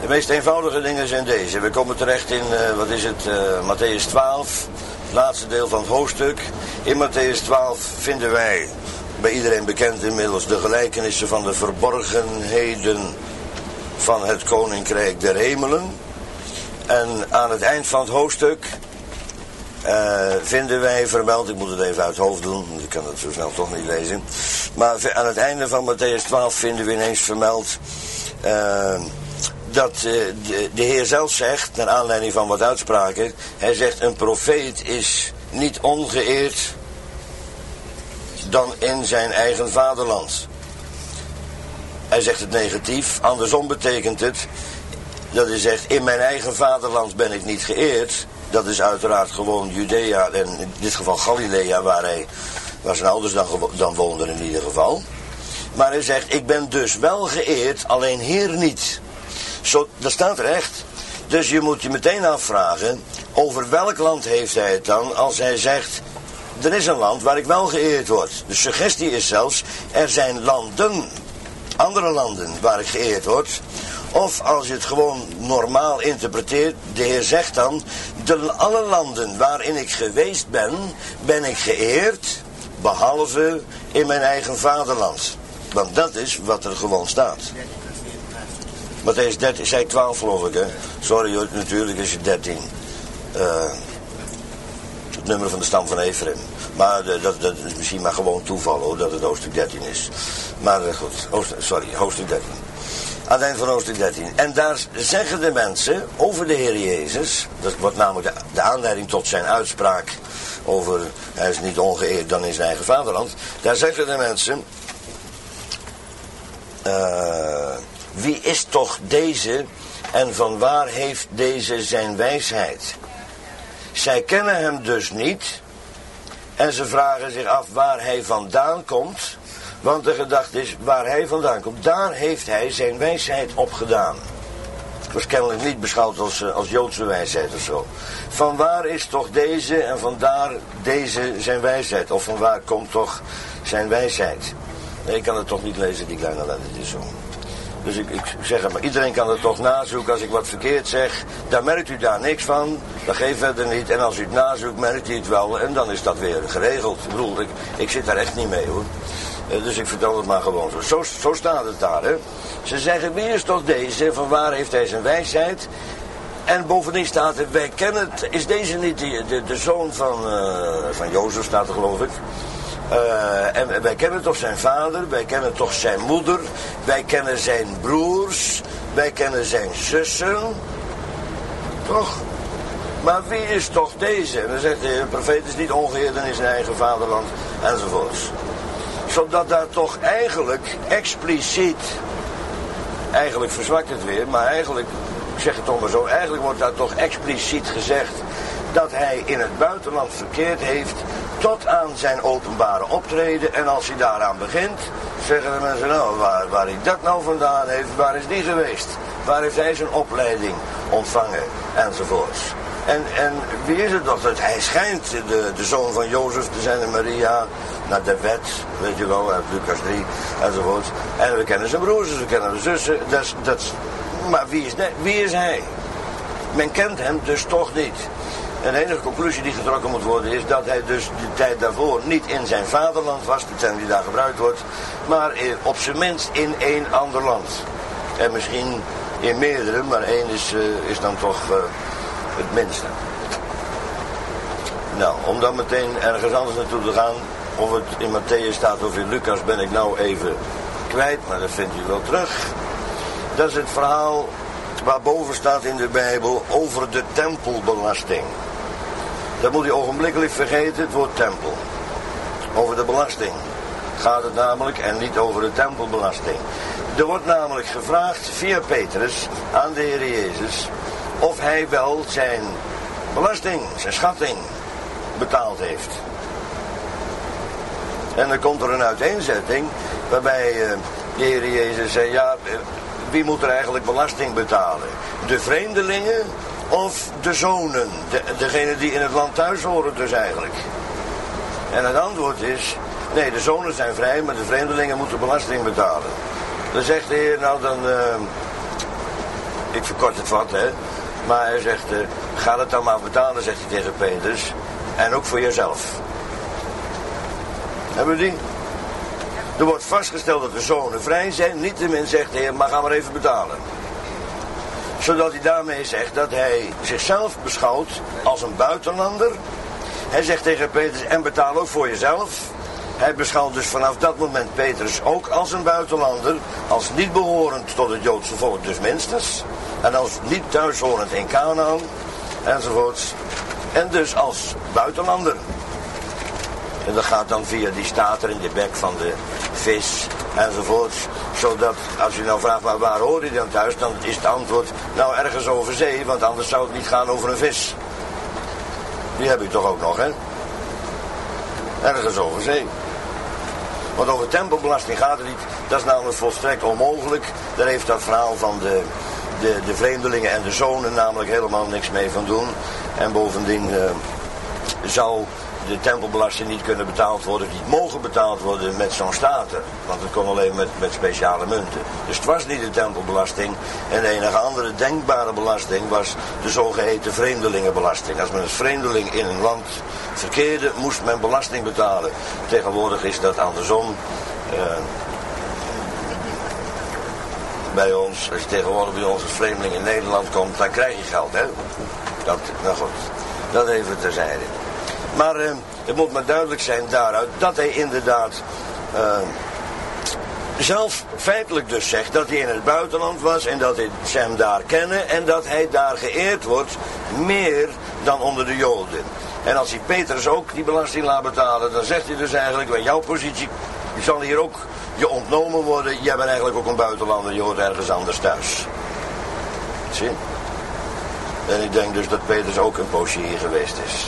De meest eenvoudige dingen zijn deze. We komen terecht in, uh, wat is het, uh, Mattheüs twaalf, het laatste deel van het hoofdstuk. In Mattheüs twaalf vinden wij, bij iedereen bekend inmiddels, de gelijkenissen van de verborgenheden van het Koninkrijk der Hemelen. En aan het eind van het hoofdstuk uh, vinden wij vermeld, ik moet het even uit het hoofd doen, want ik kan het zo snel toch niet lezen. Maar aan het einde van Mattheüs twaalf vinden we ineens vermeld uh, dat uh, de, de Heer zelf zegt, naar aanleiding van wat uitspraken, hij zegt, een profeet is niet ongeëerd dan in zijn eigen vaderland. Hij zegt het negatief, andersom betekent het dat hij zegt, in mijn eigen vaderland ben ik niet geëerd. Dat is uiteraard gewoon Judea en in dit geval Galilea, waar, hij, waar zijn ouders dan, dan woonden in ieder geval. Maar hij zegt, ik ben dus wel geëerd, alleen hier niet. Zo, dat staat er echt. Dus je moet je meteen afvragen, over welk land heeft hij het dan als hij zegt, er is een land waar ik wel geëerd word. De suggestie is zelfs, er zijn landen, andere landen waar ik geëerd word. Of als je het gewoon normaal interpreteert, de Heer zegt dan, de, alle landen waarin ik geweest ben, ben ik geëerd, behalve in mijn eigen vaderland. Want dat is wat er gewoon staat. Mattheüs dertien, zei twaalf geloof ik, hè. Sorry hoor, natuurlijk is het dertien. Uh, het nummer van de stam van Ephraim. Maar uh, dat, dat is misschien maar gewoon toeval hoor, dat het hoofdstuk dertien is. Maar uh, goed, hoofdstuk, sorry, hoofdstuk dertien. Aan het eind van hoofdstuk dertien. En daar zeggen de mensen over de Heer Jezus, dat wordt namelijk de, de aanleiding tot zijn uitspraak over, hij is niet ongeëerd dan in zijn eigen vaderland. Daar zeggen de mensen, uh, wie is toch deze en van waar heeft deze zijn wijsheid? Zij kennen hem dus niet en ze vragen zich af waar hij vandaan komt. Want de gedachte is, waar hij vandaan komt, daar heeft hij zijn wijsheid op gedaan. Het was kennelijk niet beschouwd als, als Joodse wijsheid of zo. Van waar is toch deze en vandaar deze zijn wijsheid? Of van waar komt toch zijn wijsheid? Nee, ik kan het toch niet lezen, die kleine lettertjes zo. Dus ik, ik zeg het maar, iedereen kan het toch nazoeken. Als ik wat verkeerd zeg, dan merkt u daar niks van. Dat geeft verder niet. En als u het nazoekt, merkt u het wel. En dan is dat weer geregeld. Ik bedoel, ik, ik zit daar echt niet mee hoor. Uh, dus ik vertel het maar gewoon zo. zo. Zo staat het daar, hè. Ze zeggen, wie is toch deze? Van waar heeft hij zijn wijsheid? En bovendien staat er, wij kennen het. Is deze niet de, de, de zoon van, uh, van Jozef, staat er geloof ik. Uh, en wij kennen toch zijn vader, wij kennen toch zijn moeder, wij kennen zijn broers, wij kennen zijn zussen. Toch? Maar wie is toch deze? En dan zegt hij, de profeet is niet ongeëerd in zijn eigen vaderland, enzovoorts. Zodat daar toch eigenlijk expliciet, eigenlijk verzwakt het weer, maar eigenlijk, ik zeg het toch maar zo, eigenlijk wordt daar toch expliciet gezegd dat hij in het buitenland verkeerd heeft tot aan zijn openbare optreden. En als hij daaraan begint, zeggen de mensen, nou, waar, waar hij dat nou vandaan heeft, waar is die geweest? Waar heeft hij zijn opleiding ontvangen? Enzovoorts. En, en wie is het nog? Dat hij schijnt de, de zoon van Jozef te zijn en Maria, naar de wet, weet je wel, uit Lucas drie, enzovoorts. En we kennen zijn broers, we kennen de zussen, dat, dat, maar wie is, wie is hij? Men kent hem dus toch niet. En de enige conclusie die getrokken moet worden is dat hij dus de tijd daarvoor niet in zijn vaderland was, de term die daar gebruikt wordt, maar op zijn minst in één ander land. En misschien in meerdere, maar één is, uh, is dan toch uh, het minste. Nou, om dan meteen ergens anders naartoe te gaan, of het in Mattheüs staat of in Lucas ben ik nou even kwijt, maar dat vindt u wel terug. Dat is het verhaal waarboven staat in de Bijbel over de tempelbelasting. Dat moet u ogenblikkelijk vergeten, het woord tempel. Over de belasting gaat het namelijk en niet over de tempelbelasting. Er wordt namelijk gevraagd via Petrus aan de Heer Jezus of hij wel zijn belasting, zijn schatting betaald heeft. En dan komt er een uiteenzetting waarbij de Heer Jezus zei, ja, wie moet er eigenlijk belasting betalen? De vreemdelingen of de zonen? De, degene die in het land thuis horen dus eigenlijk. En het antwoord is, nee, de zonen zijn vrij, maar de vreemdelingen moeten belasting betalen. Dan zegt de Heer, nou dan, uh, ik verkort het wat, hè. Maar hij zegt, uh, ga het dan maar betalen, zegt hij tegen Petrus. En ook voor jezelf. Hebben we die? Er wordt vastgesteld dat de zonen vrij zijn. Niettemin zegt de Heer, maar ga maar even betalen. Zodat hij daarmee zegt dat hij zichzelf beschouwt als een buitenlander. Hij zegt tegen Petrus, en betaal ook voor jezelf. Hij beschouwt dus vanaf dat moment Petrus ook als een buitenlander. Als niet behorend tot het Joodse volk dus minstens. En als niet thuishorend in Kanaan. Enzovoorts. En dus als buitenlander. En dat gaat dan via die stater in de bek van de vis enzovoorts. Zodat, als je nou vraagt, maar waar hoor je dan thuis? Dan is het antwoord, nou ergens over zee, want anders zou het niet gaan over een vis. Die heb je toch ook nog, hè? Ergens over zee. Want over tempelbelasting gaat het niet. Dat is namelijk volstrekt onmogelijk. Daar heeft dat verhaal van de, de, de vreemdelingen en de zonen namelijk helemaal niks mee van doen. En bovendien uh, zou de tempelbelasting niet kunnen betaald worden, niet mogen betaald worden met zo'n stater. Want het kon alleen met, met speciale munten. Dus het was niet de tempelbelasting. En de enige andere denkbare belasting was de zogeheten vreemdelingenbelasting. Als men als vreemdeling in een land verkeerde, moest men belasting betalen. Tegenwoordig is dat andersom. Uh, bij ons, als je tegenwoordig bij ons als vreemdeling in Nederland komt, dan krijg je geld, hè. Dat, nou goed, dat even terzijde. Maar uh, het moet maar duidelijk zijn daaruit dat hij inderdaad uh, zelf feitelijk dus zegt dat hij in het buitenland was en dat ze hem daar kennen en dat hij daar geëerd wordt meer dan onder de Joden. En als hij Petrus ook die belasting laat betalen, dan zegt hij dus eigenlijk, bij jouw positie zal hier ook je ontnomen worden. Jij bent eigenlijk ook een buitenlander, je hoort ergens anders thuis. Zie? En ik denk dus dat Petrus ook een poosje hier geweest is.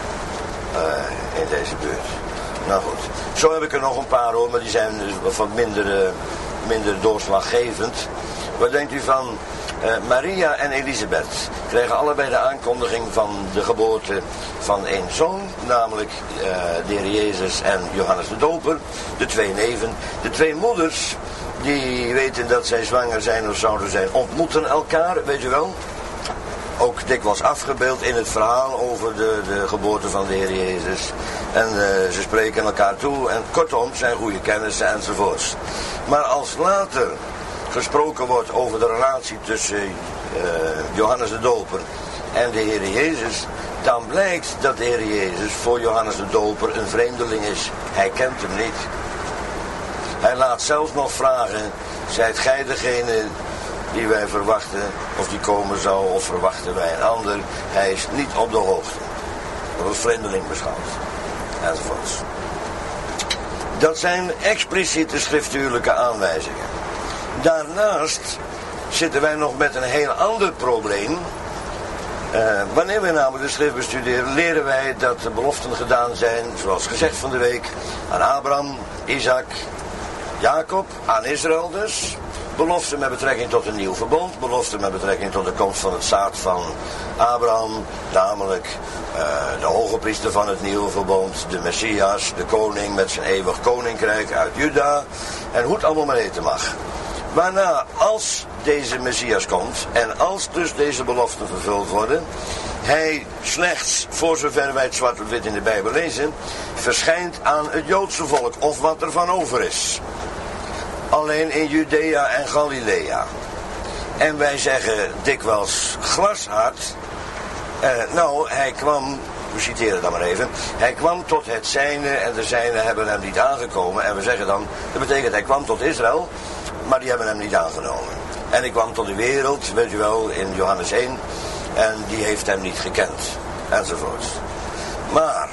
Uh, in deze buurt. Nou goed. Zo heb ik er nog een paar hoor, maar die zijn dus wat minder, uh, minder doorslaggevend. Wat denkt u van uh, Maria en Elisabeth? Kregen allebei de aankondiging van de geboorte van één zoon, namelijk uh, de Heer Jezus en Johannes de Doper, de twee neven. De twee moeders, die weten dat zij zwanger zijn of zouden zijn, ontmoeten elkaar, weet u wel? Ook dikwijls afgebeeld in het verhaal over de, de geboorte van de Heer Jezus. En uh, ze spreken elkaar toe en kortom zijn goede kennissen enzovoorts. Maar als later gesproken wordt over de relatie tussen uh, Johannes de Doper en de Heer Jezus, dan blijkt dat de Heer Jezus voor Johannes de Doper een vreemdeling is. Hij kent hem niet. Hij laat zelfs nog vragen, zijt gij degene die wij verwachten, of die komen zou, of verwachten wij een ander. Hij is niet op de hoogte. Dat is vreemdeling beschouwd. Enzovoorts. Dat zijn expliciete schriftuurlijke aanwijzingen. Daarnaast zitten wij nog met een heel ander probleem. Uh, wanneer we namelijk de schrift bestuderen, leren wij dat de beloften gedaan zijn, zoals gezegd van de week, aan Abraham, Isaac, Jacob, aan Israël dus. Belofte met betrekking tot een nieuw verbond. Belofte met betrekking tot de komst van het zaad van Abraham. Namelijk uh, de hoge priester van het nieuwe verbond. De Messias, de koning met zijn eeuwig koninkrijk uit Juda. En hoe het allemaal maar heten mag. Waarna als deze Messias komt. En als dus deze beloften vervuld worden. Hij slechts, voor zover wij het zwart op wit in de Bijbel lezen, verschijnt aan het Joodse volk. Of wat er van over is. Alleen in Judea en Galilea. En wij zeggen dikwijls glashard. Uh, nou, hij kwam, we citeren dan maar even. Hij kwam tot het zijne en de zijne hebben hem niet aangekomen. En we zeggen dan, dat betekent hij kwam tot Israël, maar die hebben hem niet aangenomen. En hij kwam tot de wereld, weet je wel, in Johannes één. En die heeft hem niet gekend. Enzovoorts. Maar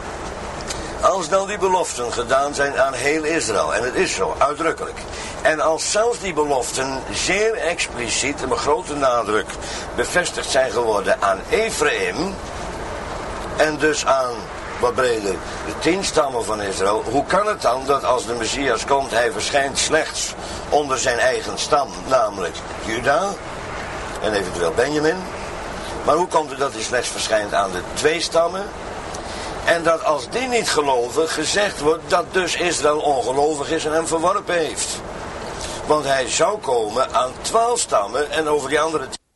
als dan die beloften gedaan zijn aan heel Israël, en het is zo, uitdrukkelijk. En als zelfs die beloften zeer expliciet en met grote nadruk bevestigd zijn geworden aan Ephraim, en dus aan, wat breder, de tien stammen van Israël, hoe kan het dan dat als de Messias komt, hij verschijnt slechts onder zijn eigen stam, namelijk Juda, en eventueel Benjamin. Maar hoe komt het dat hij slechts verschijnt aan de twee stammen? En dat als die niet geloven, gezegd wordt dat dus Israël ongelovig is en hem verworpen heeft. Want hij zou komen aan twaalf stammen en over die andere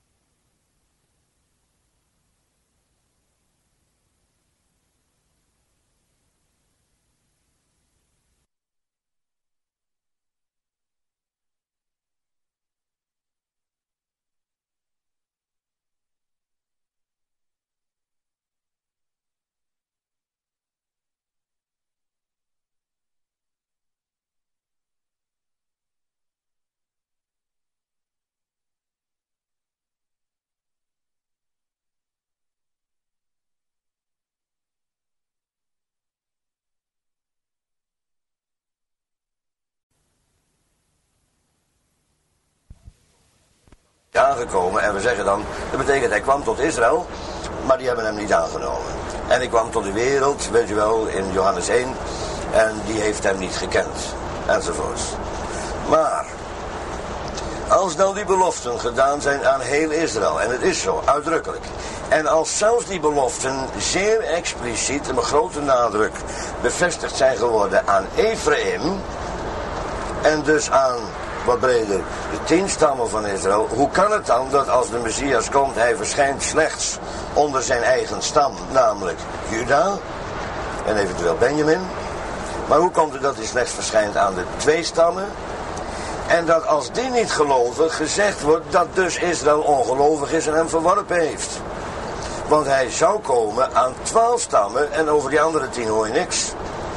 aangekomen. En we zeggen dan, dat betekent hij kwam tot Israël, maar die hebben hem niet aangenomen. En hij kwam tot de wereld, weet je wel, in Johannes één. En die heeft hem niet gekend. Enzovoorts. Maar, als nou die beloften gedaan zijn aan heel Israël, en het is zo, uitdrukkelijk. En als zelfs die beloften zeer expliciet en met grote nadruk bevestigd zijn geworden aan Ephraim, en dus aan, wat breder, de tien stammen van Israël, hoe kan het dan dat als de Messias komt, hij verschijnt slechts onder zijn eigen stam, namelijk Juda en eventueel Benjamin. Maar hoe komt het dat hij slechts verschijnt aan de twee stammen? En dat als die niet geloven, gezegd wordt dat dus Israël ongelovig is en hem verworpen heeft. Want hij zou komen aan twaalf stammen en over die andere tien hoor je niks.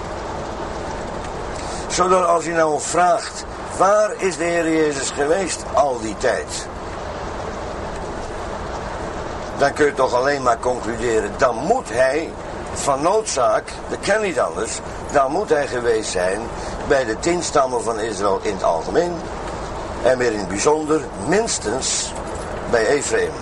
Zodat als je nou vraagt, waar is de Heer Jezus geweest al die tijd? Dan kun je toch alleen maar concluderen, dan moet hij van noodzaak, dat kan niet anders, dan moet hij geweest zijn bij de tien stammen van Israël in het algemeen. En weer in het bijzonder, minstens bij Ephraim.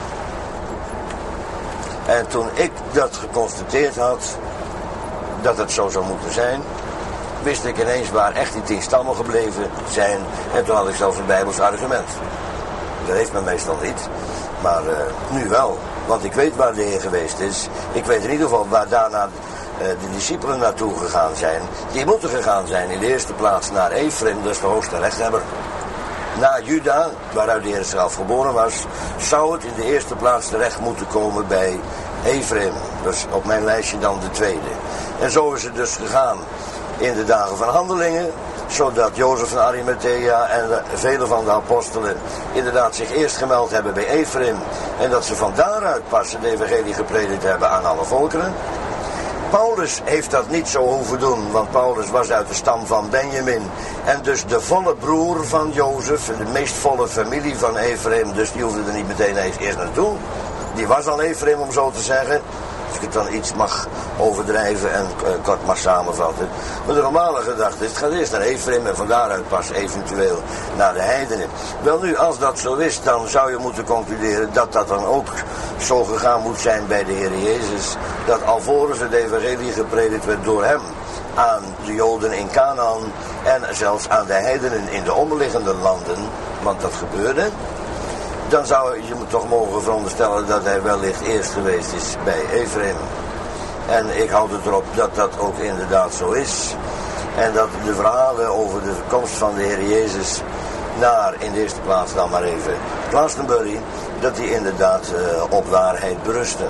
En toen ik dat geconstateerd had, dat het zo zou moeten zijn, wist ik ineens waar echt die tien stammen gebleven zijn. En toen had ik zelfs een Bijbels argument. Dat heeft men meestal niet. Maar uh, nu wel. Want ik weet waar de Heer geweest is. Ik weet in ieder geval waar daarna uh, de discipelen naartoe gegaan zijn. Die moeten gegaan zijn in de eerste plaats naar Ephraim, dat is de hoogste rechthebber. Na Juda, waaruit de Heer zelf geboren was, zou het in de eerste plaats terecht moeten komen bij Ephraim. Dus op mijn lijstje dan de tweede. En zo is het dus gegaan in de dagen van Handelingen, zodat Jozef van Arimathea en de, vele van de apostelen inderdaad zich eerst gemeld hebben bij Ephraim en dat ze van daaruit pas het evangelie gepredikt hebben aan alle volkeren. Paulus heeft dat niet zo hoeven doen, want Paulus was uit de stam van Benjamin en dus de volle broer van Jozef en de meest volle familie van Ephraim, dus die hoefde er niet meteen eens eerst naartoe. Die was al Ephraim, om zo te zeggen. Als ik het dan iets mag overdrijven en uh, kort mag samenvatten. Maar de normale gedachte is, het gaat eerst naar Ephraim en van daaruit pas eventueel naar de heidenen. Wel nu, als dat zo is, dan zou je moeten concluderen dat dat dan ook zo gegaan moet zijn bij de Heer Jezus. Dat alvorens het evangelie gepredikt werd door hem aan de Joden in Canaan en zelfs aan de heidenen in de omliggende landen, want dat gebeurde. Dan zou je me toch mogen veronderstellen dat hij wellicht eerst geweest is bij Ephraim. En ik houd het erop dat dat ook inderdaad zo is. En dat de verhalen over de komst van de Heer Jezus naar, in de eerste plaats dan maar even, Glastonbury, dat die inderdaad uh, op waarheid berusten.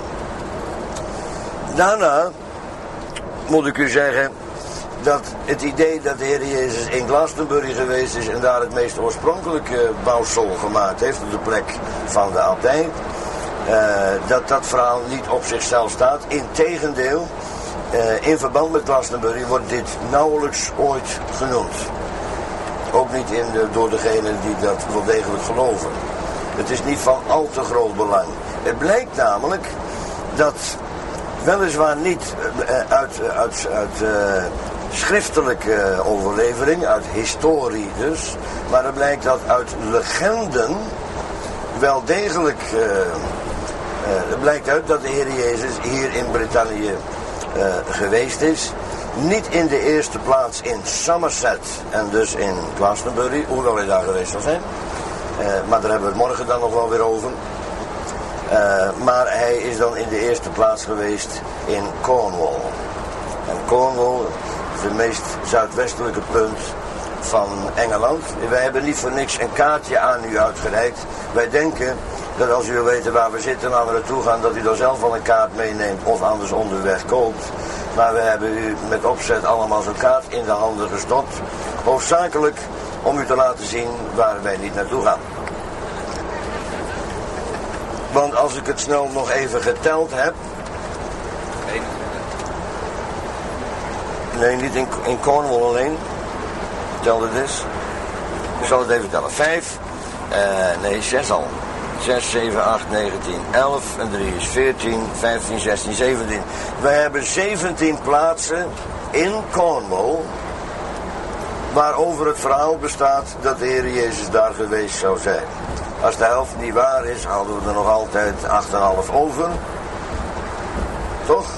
Daarna moet ik u zeggen dat het idee dat de Heer Jezus in Glastonbury geweest is en daar het meest oorspronkelijke bouwsel gemaakt heeft op de plek van de abdij, uh, dat dat verhaal niet op zichzelf staat. Integendeel, uh, in verband met Glastonbury wordt dit nauwelijks ooit genoemd. Ook niet in de, door degenen die dat wel degelijk geloven. Het is niet van al te groot belang. Het blijkt namelijk dat weliswaar niet uh, uit, uh, uit, uit uh, schriftelijke overlevering, uit historie dus, maar het blijkt dat uit legenden wel degelijk, uh, uh, het blijkt uit dat de Heer Jezus hier in Brittannië uh, geweest is. Niet in de eerste plaats in Somerset en dus in Glastonbury, hoewel hij daar geweest zal zijn. Uh, maar daar hebben we het morgen dan nog wel weer over. Uh, maar hij is dan in de eerste plaats geweest in Cornwall. En Cornwall is het meest zuidwestelijke punt van Engeland. Wij hebben niet voor niks een kaartje aan u uitgereikt. Wij denken dat als u wil weten waar we zitten en waar we naartoe gaan, dat u dan zelf al een kaart meeneemt of anders onderweg koopt. Maar we hebben u met opzet allemaal zo'n kaart in de handen gestopt. Hoofdzakelijk om u te laten zien waar wij niet naartoe gaan. Want als ik het snel nog even geteld heb. Nee, niet in, in Cornwall alleen. Tel het eens. Ik zal het even tellen. Vijf. Uh, nee, zes al. zes, zeven, acht, negen, tien, elf. En drie is veertien, vijftien, zestien, zeventien. We hebben zeventien plaatsen in Cornwall waarover het verhaal bestaat dat de Heer Jezus daar geweest zou zijn. Als de helft niet waar is, houden we er nog altijd acht komma vijf over. Toch?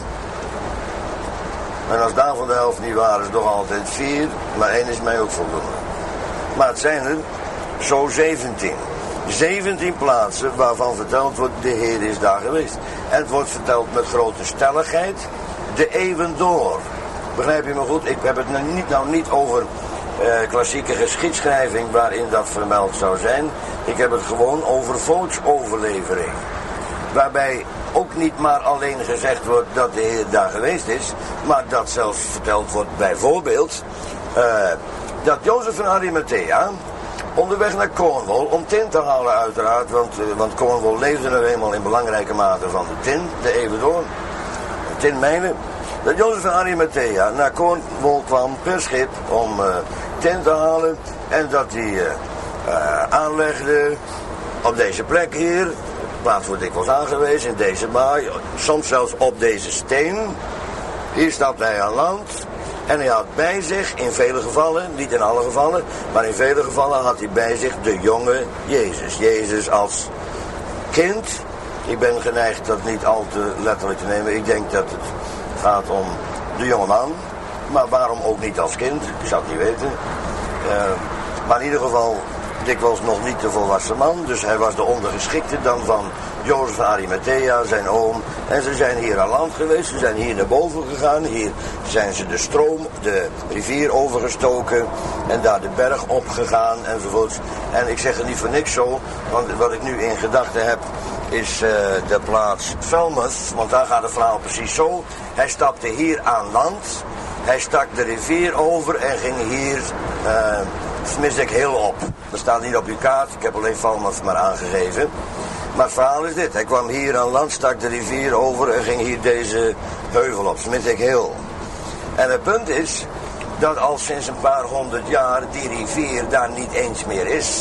En als daarvan de helft niet waar is, nog altijd vier. Maar één is mij ook voldoende. Maar het zijn er zo zeventien. zeventien plaatsen waarvan verteld wordt, de Heer is daar geweest. En het wordt verteld met grote stelligheid, de eeuwen door. Begrijp je me goed? Ik heb het nou niet, nou niet over uh, klassieke geschiedschrijving waarin dat vermeld zou zijn. Ik heb het gewoon over volksoverlevering. Waarbij ook niet maar alleen gezegd wordt dat de Heer daar geweest is, maar dat zelfs verteld wordt bijvoorbeeld uh, dat Jozef van Arimathea onderweg naar Cornwall om tin te halen uiteraard, want, uh, want Cornwall leefde nou eenmaal in belangrijke mate van de tin, de eeuwen door, tinmijnen. Dat Jozef van Arimathea naar Cornwall kwam per schip om uh, tin te halen en dat hij uh, uh, aanlegde op deze plek hier. De plaats wordt dikwijls aangewezen in deze baai, soms zelfs op deze steen. Hier stapte hij aan land en hij had bij zich in vele gevallen, niet in alle gevallen, maar in vele gevallen had hij bij zich de jonge Jezus. Jezus als kind. Ik ben geneigd dat niet al te letterlijk te nemen. Ik denk dat het gaat om de jonge man, maar waarom ook niet als kind? Ik zou het niet weten. Uh, maar in ieder geval dikwijls nog niet de volwassen man, dus hij was de ondergeschikte dan van Jozef van Arimathea, zijn oom. En ze zijn hier aan land geweest, ze zijn hier naar boven gegaan, hier zijn ze de stroom, de rivier overgestoken en daar de berg opgegaan enzovoort. En ik zeg het niet voor niks zo, want wat ik nu in gedachten heb is uh, de plaats Falmouth, want daar gaat het verhaal precies zo. Hij stapte hier aan land, hij stak de rivier over en ging hier uh, Smithwick Hill op. Dat staat niet op uw kaart, ik heb alleen Falmouth maar aangegeven. Maar het verhaal is dit, hij kwam hier aan land, stak de rivier over en ging hier deze heuvel op, Smithwick Hill. En het punt is dat al sinds een paar honderd jaar die rivier daar niet eens meer is.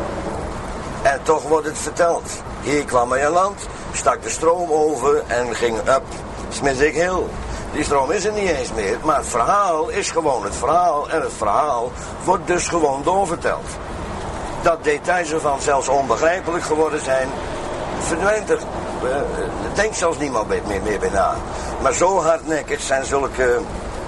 En toch wordt het verteld. Hier kwam hij aan land, stak de stroom over en ging up Smithwick Hill. Die stroom is er niet eens meer, maar het verhaal is gewoon het verhaal. En het verhaal wordt dus gewoon doorverteld. Dat details ervan zelfs onbegrijpelijk geworden zijn, verdwijnt er. Er denkt zelfs niemand meer, meer bij na. Maar zo hardnekkig zijn zulke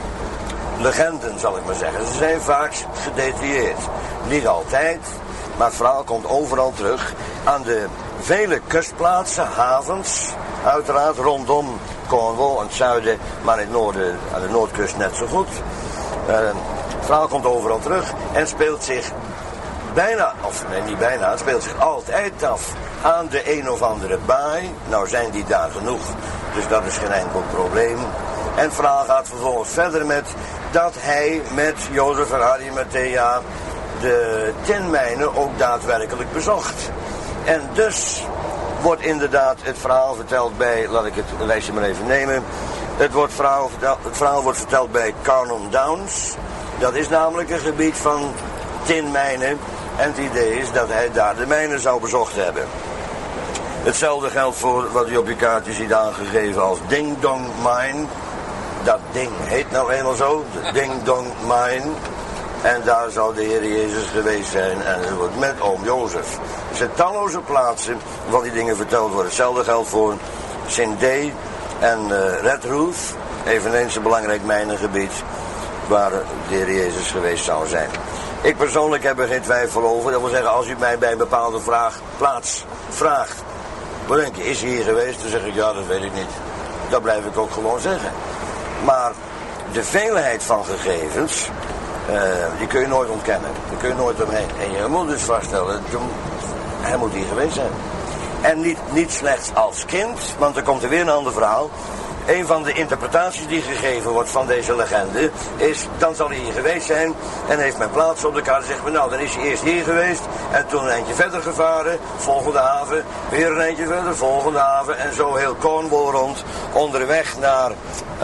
legenden, zal ik maar zeggen. Ze zijn vaak gedetailleerd. Niet altijd, maar het verhaal komt overal terug. Aan de vele kustplaatsen, havens, uiteraard rondom Cornwall in het zuiden, maar in het noorden, aan de noordkust net zo goed. Uh, het verhaal komt overal terug en speelt zich bijna, of nee niet bijna, het speelt zich altijd af aan de een of andere baai. Nou zijn die daar genoeg, dus dat is geen enkel probleem. En het verhaal gaat vervolgens verder met dat hij met Jozef van Arimathea de tinmijnen ook daadwerkelijk bezocht. En dus wordt inderdaad het verhaal verteld bij, laat ik het lijstje maar even nemen. Het, wordt verhaal, het verhaal wordt verteld bij Carnum Downs. Dat is namelijk een gebied van tinmijnen. En het idee is dat hij daar de mijnen zou bezocht hebben. Hetzelfde geldt voor wat u op uw kaartje ziet aangegeven als Ding Dong Mine. Dat ding heet nou eenmaal zo, de Ding Dong Mine. En daar zou de Heer Jezus geweest zijn en het wordt met oom Jozef. Er zijn talloze plaatsen waar die dingen verteld worden. Hetzelfde geldt voor Saint Day en uh, Redruth. Eveneens een belangrijk mijnengebied waar de Heer Jezus geweest zou zijn. Ik persoonlijk heb er geen twijfel over. Dat wil zeggen, als u mij bij een bepaalde vraag, plaats vraagt. Wat denk je, is hij hier geweest? Dan zeg ik, ja, dat weet ik niet. Dat blijf ik ook gewoon zeggen. Maar de veelheid van gegevens, uh, die kun je nooit ontkennen. Daar kun je nooit omheen. En je moet dus vaststellen, hij moet hier geweest zijn. En niet, niet slechts als kind, want er komt er weer een ander verhaal. Een van de interpretaties die gegeven wordt van deze legende is, dan zal hij hier geweest zijn en heeft men plaats op de kaart. Dan zeggen we, nou, dan is hij eerst hier geweest en toen een eindje verder gevaren, volgende haven, weer een eindje verder, volgende haven en zo heel Cornwall rond, onderweg naar, uh,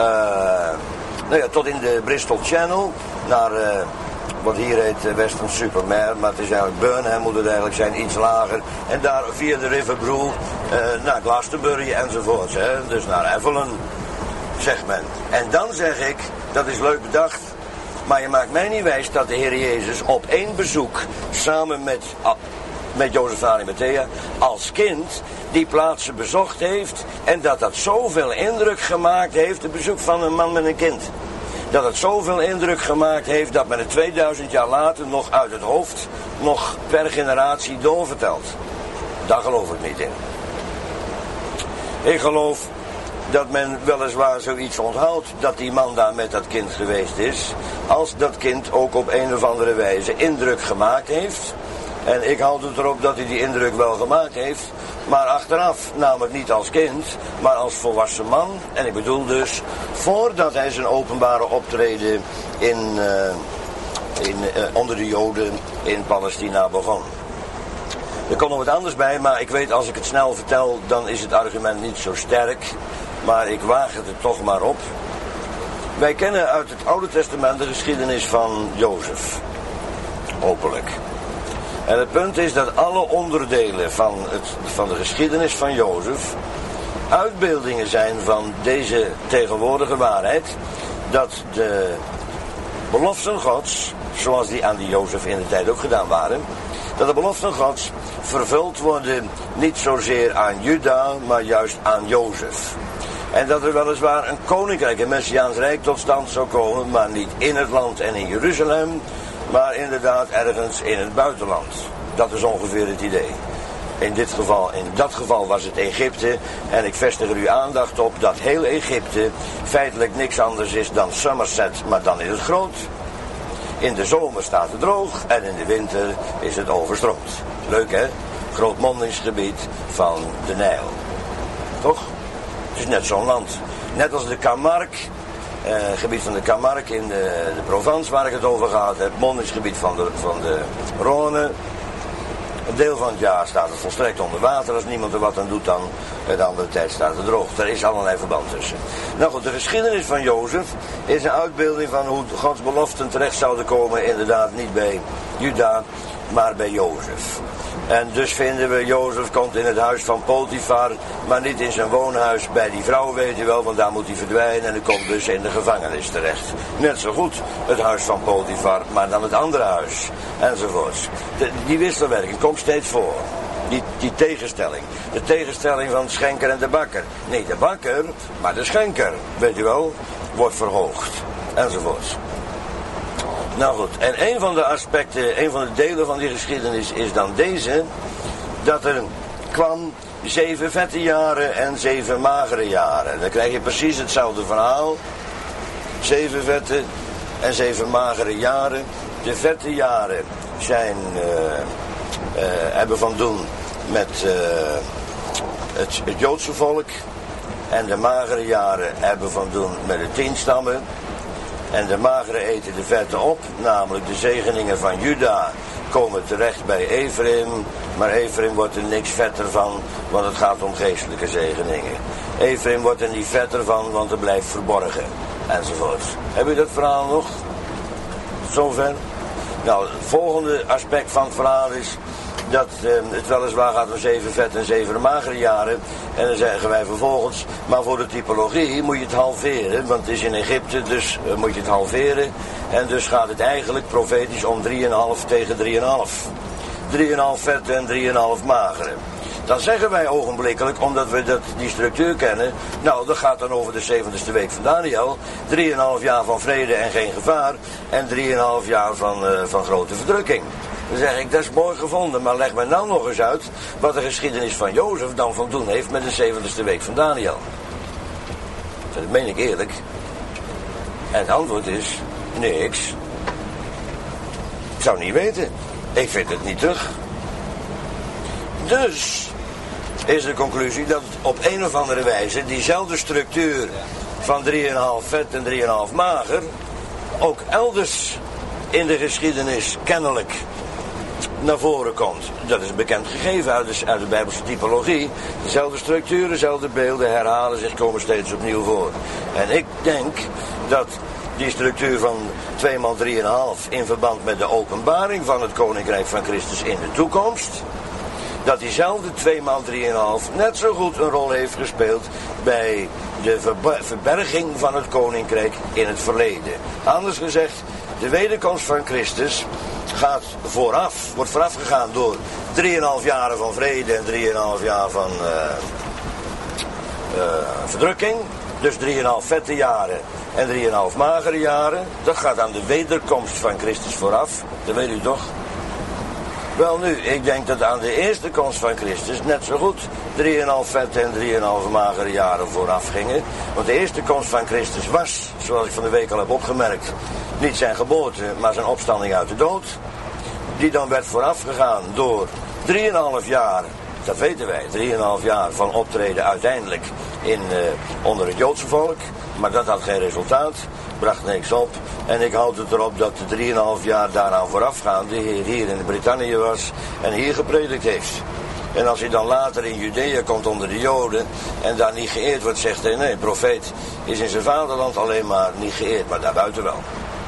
nou ja, tot in de Bristol Channel, naar, uh, wat hier heet Weston-super-Mare, maar het is eigenlijk Burnham, moet het eigenlijk zijn, iets lager. En daar via de River Brue uh, naar Glastonbury enzovoort, hè? Dus naar Evelyn, zegt men. En dan zeg ik, dat is leuk bedacht, maar je maakt mij niet wijs dat de Heer Jezus op één bezoek samen met met Jozef van Arimathea, als kind die plaatsen bezocht heeft en dat dat zoveel indruk gemaakt heeft, het bezoek van een man met een kind. Dat het zoveel indruk gemaakt heeft dat men het tweeduizend jaar later nog uit het hoofd, nog per generatie doorvertelt. Daar geloof ik niet in. Ik geloof dat men weliswaar zoiets onthoudt dat die man daar met dat kind geweest is, als dat kind ook op een of andere wijze indruk gemaakt heeft. En ik houd het erop dat hij die indruk wel gemaakt heeft, maar achteraf, namelijk niet als kind, maar als volwassen man. En ik bedoel dus, voordat hij zijn openbare optreden in, uh, in, uh, onder de Joden in Palestina begon. Er komt nog wat anders bij, maar ik weet als ik het snel vertel, dan is het argument niet zo sterk. Maar ik waag het er toch maar op. Wij kennen uit het Oude Testament de geschiedenis van Jozef. Hopelijk. En het punt is dat alle onderdelen van, het, van de geschiedenis van Jozef uitbeeldingen zijn van deze tegenwoordige waarheid. Dat de beloften Gods, zoals die aan die Jozef in de tijd ook gedaan waren, dat de beloften Gods vervuld worden niet zozeer aan Juda, maar juist aan Jozef. En dat er weliswaar een koninkrijk, een Messiaans Rijk tot stand zou komen, maar niet in het land en in Jeruzalem, maar inderdaad ergens in het buitenland. Dat is ongeveer het idee. In dit geval, in dat geval was het Egypte. En ik vestig er uw aandacht op dat heel Egypte feitelijk niks anders is dan Somerset, maar dan in het groot. In de zomer staat het droog en in de winter is het overstroomd. Leuk hè? Groot mondingsgebied van de Nijl. Toch? Het is net zo'n land. Net als de Camargue, eh, het gebied van de Camargue in de, de Provence waar ik het over gehad heb. Het mondingsgebied van de, van de Rhône. Een deel van het jaar staat het volstrekt onder water. Als niemand er wat aan doet, dan de andere tijd staat het droog. Er is allerlei verband tussen. Nou goed, de geschiedenis van Jozef is een uitbeelding van hoe Gods beloften terecht zouden komen. Inderdaad niet bij Juda, maar bij Jozef. En dus vinden we, Jozef komt in het huis van Potifar, maar niet in zijn woonhuis bij die vrouw, weet u wel, want daar moet hij verdwijnen en hij komt dus in de gevangenis terecht. Net zo goed het huis van Potifar, maar dan het andere huis, enzovoorts. De, die wisselwerking komt steeds voor. Die, die tegenstelling. De tegenstelling van de schenker en de bakker. Niet de bakker, maar de schenker, weet u wel, wordt verhoogd, enzovoorts. Nou goed, en een van de aspecten, een van de delen van die geschiedenis is dan deze, dat er kwam zeven vette jaren en zeven magere jaren. Dan krijg je precies hetzelfde verhaal. Zeven vette en zeven magere jaren. De vette jaren zijn, uh, uh, hebben van doen met uh, het, het Joodse volk. En de magere jaren hebben van doen met de tien stammen. En de magere eten de vette op, namelijk de zegeningen van Juda komen terecht bij Ephraim. Maar Ephraim wordt er niks vetter van, want het gaat om geestelijke zegeningen. Ephraim wordt er niet vetter van, want het blijft verborgen, enzovoort. Heb je dat verhaal nog? Zover? Nou, het volgende aspect van het verhaal is dat eh, het weliswaar gaat om zeven vet en zeven magere jaren. En dan zeggen wij vervolgens, maar voor de typologie moet je het halveren. Want het is in Egypte, dus uh, moet je het halveren. En dus gaat het eigenlijk profetisch om drie komma vijf tegen drie komma vijf. drie komma vijf vet en drie komma vijf magere. Dan zeggen wij ogenblikkelijk, omdat we dat, die structuur kennen, nou dat gaat dan over de zeventigste week van Daniel. drie komma vijf jaar van vrede en geen gevaar. En drie komma vijf jaar van, uh, van grote verdrukking. Dan zeg ik, dat is mooi gevonden, maar leg mij nou nog eens uit wat de geschiedenis van Jozef dan van doen heeft met de zeventigste week van Daniel. Dat meen ik eerlijk. En het antwoord is, niks. Ik zou niet weten. Ik vind het niet terug. Dus is de conclusie dat op een of andere wijze diezelfde structuur van drie komma vijf vet en drie komma vijf mager ook elders in de geschiedenis kennelijk naar voren komt. Dat is een bekend gegeven uit de, uit de Bijbelse typologie. Dezelfde structuren, dezelfde beelden herhalen zich, komen steeds opnieuw voor. En ik denk dat die structuur van twee maal drie komma vijf in verband met de openbaring van het Koninkrijk van Christus in de toekomst, dat diezelfde twee maal drie komma vijf net zo goed een rol heeft gespeeld bij de verberging van het Koninkrijk in het verleden. Anders gezegd, de wederkomst van Christus gaat vooraf, wordt voorafgegaan door Drieënhalf jaren van vrede en drieënhalf jaar van uh, uh, verdrukking. Dus drieënhalf vette jaren en drieënhalf magere jaren. Dat gaat aan de wederkomst van Christus vooraf. Dat weet u toch? Wel nu, ik denk dat aan de eerste komst van Christus net zo goed drieënhalf vette en drieënhalf magere jaren vooraf gingen. Want de eerste komst van Christus was, zoals ik van de week al heb opgemerkt, niet zijn geboorte, maar zijn opstanding uit de dood. Die dan werd voorafgegaan door drieënhalf jaar, dat weten wij, drieënhalf jaar van optreden uiteindelijk in, uh, onder het Joodse volk. Maar dat had geen resultaat, bracht niks op. En ik houd het erop dat de drieënhalf jaar daaraan voorafgaand de Heer hier in Brittannië was en hier gepredikt heeft. En als hij dan later in Judea komt onder de Joden en daar niet geëerd wordt, zegt hij, nee, profeet is in zijn vaderland alleen maar niet geëerd, maar daarbuiten wel.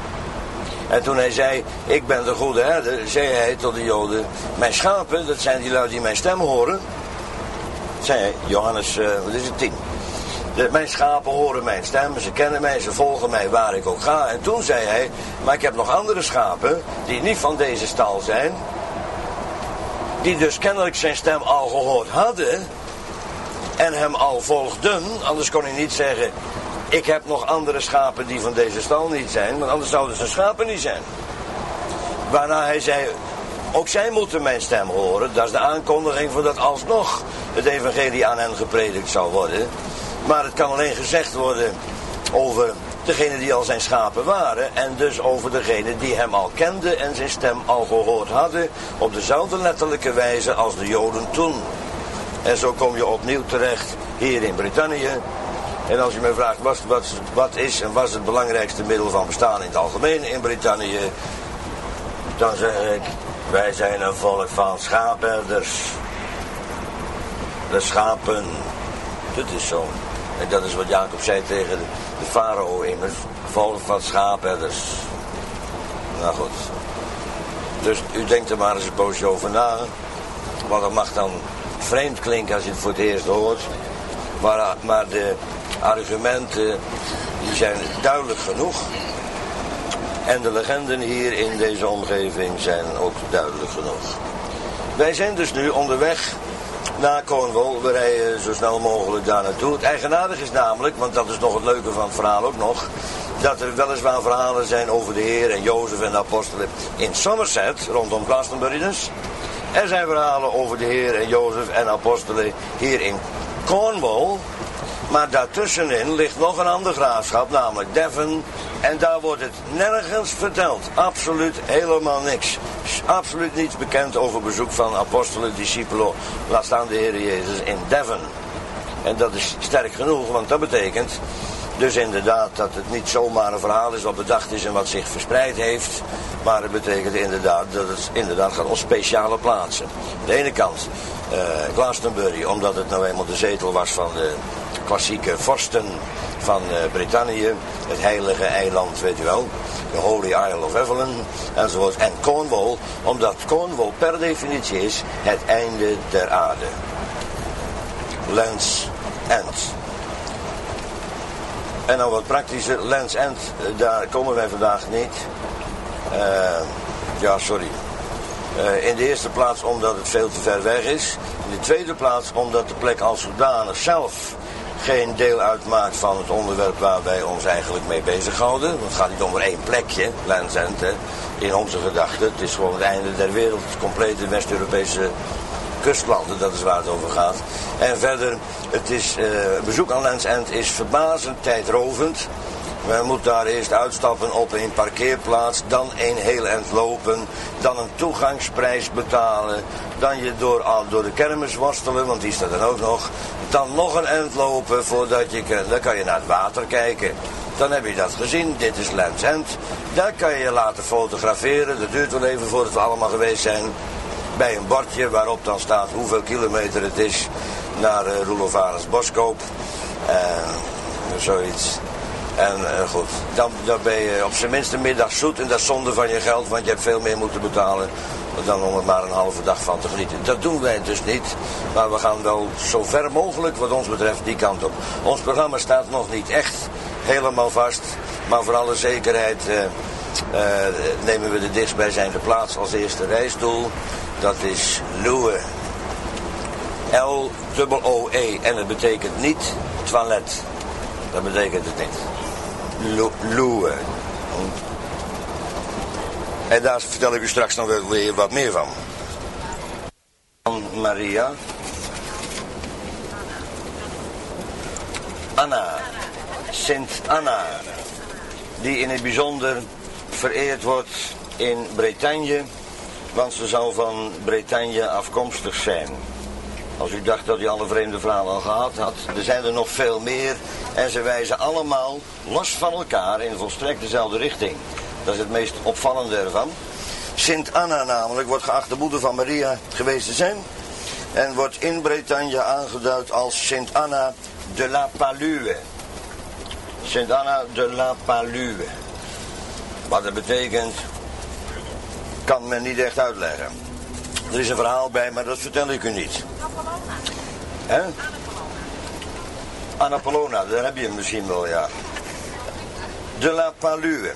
En toen hij zei, ik ben de goede herder, zei hij tot de Joden, mijn schapen, dat zijn die lui die mijn stem horen. Zei hij, Johannes, uh, wat is het, tien. De, mijn schapen horen mijn stem, ze kennen mij, ze volgen mij waar ik ook ga. En toen zei hij, maar ik heb nog andere schapen die niet van deze stal zijn. Die dus kennelijk zijn stem al gehoord hadden en hem al volgden. Anders kon hij niet zeggen, ik heb nog andere schapen die van deze stal niet zijn, want anders zouden zijn schapen niet zijn. Waarna hij zei, ook zij moeten mijn stem horen. Dat is de aankondiging voor dat alsnog het evangelie aan hen gepredikt zal worden. Maar het kan alleen gezegd worden over degene die al zijn schapen waren en dus over degene die hem al kenden en zijn stem al gehoord hadden op dezelfde letterlijke wijze als de Joden toen. En zo kom je opnieuw terecht hier in Brittannië. En als je me vraagt wat, wat, wat is en was het belangrijkste middel van bestaan in het algemeen in Brittannië, dan zeg ik, wij zijn een volk van schaapherders. De schapen, dat is zo. En dat is wat Jacob zei tegen de, de farao immers, volk van schaapherders. Nou goed. Dus u denkt er maar eens een poosje over na. Want dat mag dan vreemd klinken als je het voor het eerst hoort. Maar, maar de argumenten die zijn duidelijk genoeg. En de legenden hier in deze omgeving zijn ook duidelijk genoeg. Wij zijn dus nu onderweg naar Cornwall. We rijden zo snel mogelijk daar naartoe. Het eigenaardige is namelijk, want dat is nog het leuke van het verhaal ook nog, dat er weliswaar verhalen zijn over de Heer en Jozef en de apostelen in Somerset, rondom Glastonbury dus. Er zijn verhalen over de Heer en Jozef en apostelen hier in Cornwall. Maar daartussenin ligt nog een ander graafschap, namelijk Devon. En daar wordt het nergens verteld. Absoluut helemaal niks. Absoluut niets bekend over bezoek van apostelen, discipelen, laat staan de Heer Jezus in Devon. En dat is sterk genoeg, want dat betekent dus inderdaad dat het niet zomaar een verhaal is wat bedacht is en wat zich verspreid heeft. Maar het betekent inderdaad dat het inderdaad gaat om speciale plaatsen. Aan de ene kant uh, Glastonbury, omdat het nou eenmaal de zetel was van de klassieke vorsten van uh, Brittannië. Het heilige eiland, weet u wel. De Holy Isle of Evelyn, enzovoort. En Cornwall, omdat Cornwall per definitie is het einde der aarde. Land's End. En nou wat praktischer, Land's End, daar komen wij vandaag niet. Uh, ja, sorry. Uh, in de eerste plaats omdat het veel te ver weg is. In de tweede plaats omdat de plek als zodanig zelf geen deel uitmaakt van het onderwerp waar wij ons eigenlijk mee bezighouden. Want het gaat niet om maar één plekje, Land's End, hè, in onze gedachten. Het is gewoon het einde der wereld, het complete West-Europese kustlanden, dat is waar het over gaat. En verder, het is, uh, bezoek aan Land's End is verbazend tijdrovend. Men moet daar eerst uitstappen op een parkeerplaats, dan een heel eind lopen, dan een toegangsprijs betalen, dan je door, door de kermis worstelen, want die staat dan ook nog, dan nog een eind lopen voordat je, dan kan je naar het water kijken. Dan heb je dat gezien, dit is Land's End. Daar kan je je laten fotograferen, dat duurt wel even voordat we allemaal geweest zijn. Bij een bordje waarop dan staat hoeveel kilometer het is naar uh, Roelofarens Boskoop. Uh, zoiets. En uh, goed, dan, dan ben je op zijn minst een middag zoet en dat is zonde van je geld, want je hebt veel meer moeten betalen dan om er maar een halve dag van te genieten. Dat doen wij dus niet, maar we gaan wel zo ver mogelijk wat ons betreft die kant op. Ons programma staat nog niet echt helemaal vast, maar voor alle zekerheid uh, uh, nemen we de dichtstbijzijnde plaats als eerste rijstoel. Dat is Loue. L O O E. En het betekent niet toilet. Dat betekent het niet. Loue. En daar vertel ik u straks nog weer wat meer van. Maria. Anna. Sint Anna. Die in het bijzonder vereerd wordt in Bretagne. Want ze zou van Bretagne afkomstig zijn. Als u dacht dat u alle vreemde verhalen al gehad had. Er zijn er nog veel meer. En ze wijzen allemaal los van elkaar in volstrekt dezelfde richting. Dat is het meest opvallende ervan. Sint Anna namelijk wordt geacht de moeder van Maria geweest te zijn. En wordt in Bretagne aangeduid als Sint Anna de la Palue. Sint Anna de la Palue. Wat dat betekent, kan men niet echt uitleggen. Er is een verhaal bij, maar dat vertel ik u niet. Hè? Annapolona, daar heb je hem misschien wel, ja. De la Palue.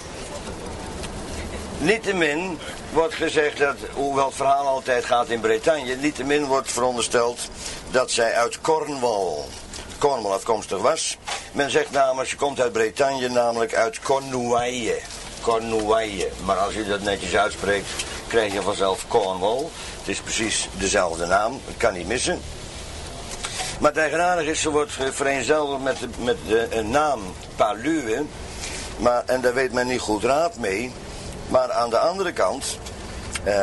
Niettemin wordt gezegd dat, hoewel het verhaal altijd gaat in Bretagne, niettemin wordt verondersteld dat zij uit Cornwall, Cornwall afkomstig was. Men zegt namelijk, ze komt uit Bretagne, namelijk uit Cornouaille. Cornouaille. Maar als u dat netjes uitspreekt, krijg je vanzelf Cornwall. Het is precies dezelfde naam, het kan niet missen. Maar het eigenaardig is, ze wordt vereenzelvigd met de, met de naam Palue. Maar, en daar weet men niet goed raad mee. Maar aan de andere kant, uh,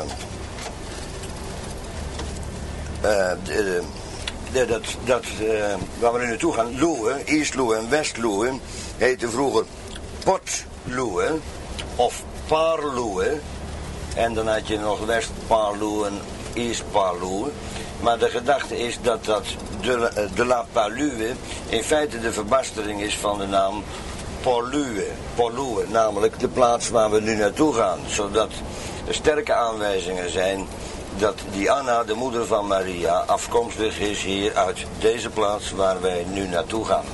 uh, de, de, dat, dat, uh, waar we nu naartoe gaan, Loue, East Loue en West Loue, heette vroeger Port Loue of Parloue. En dan had je nog West Parloue en East Parloue. Maar de gedachte is dat dat de, de la Palue in feite de verbastering is van de naam Polue, Polue, namelijk de plaats waar we nu naartoe gaan. Zodat er sterke aanwijzingen zijn dat die Anna, de moeder van Maria, afkomstig is hier uit deze plaats waar wij nu naartoe gaan.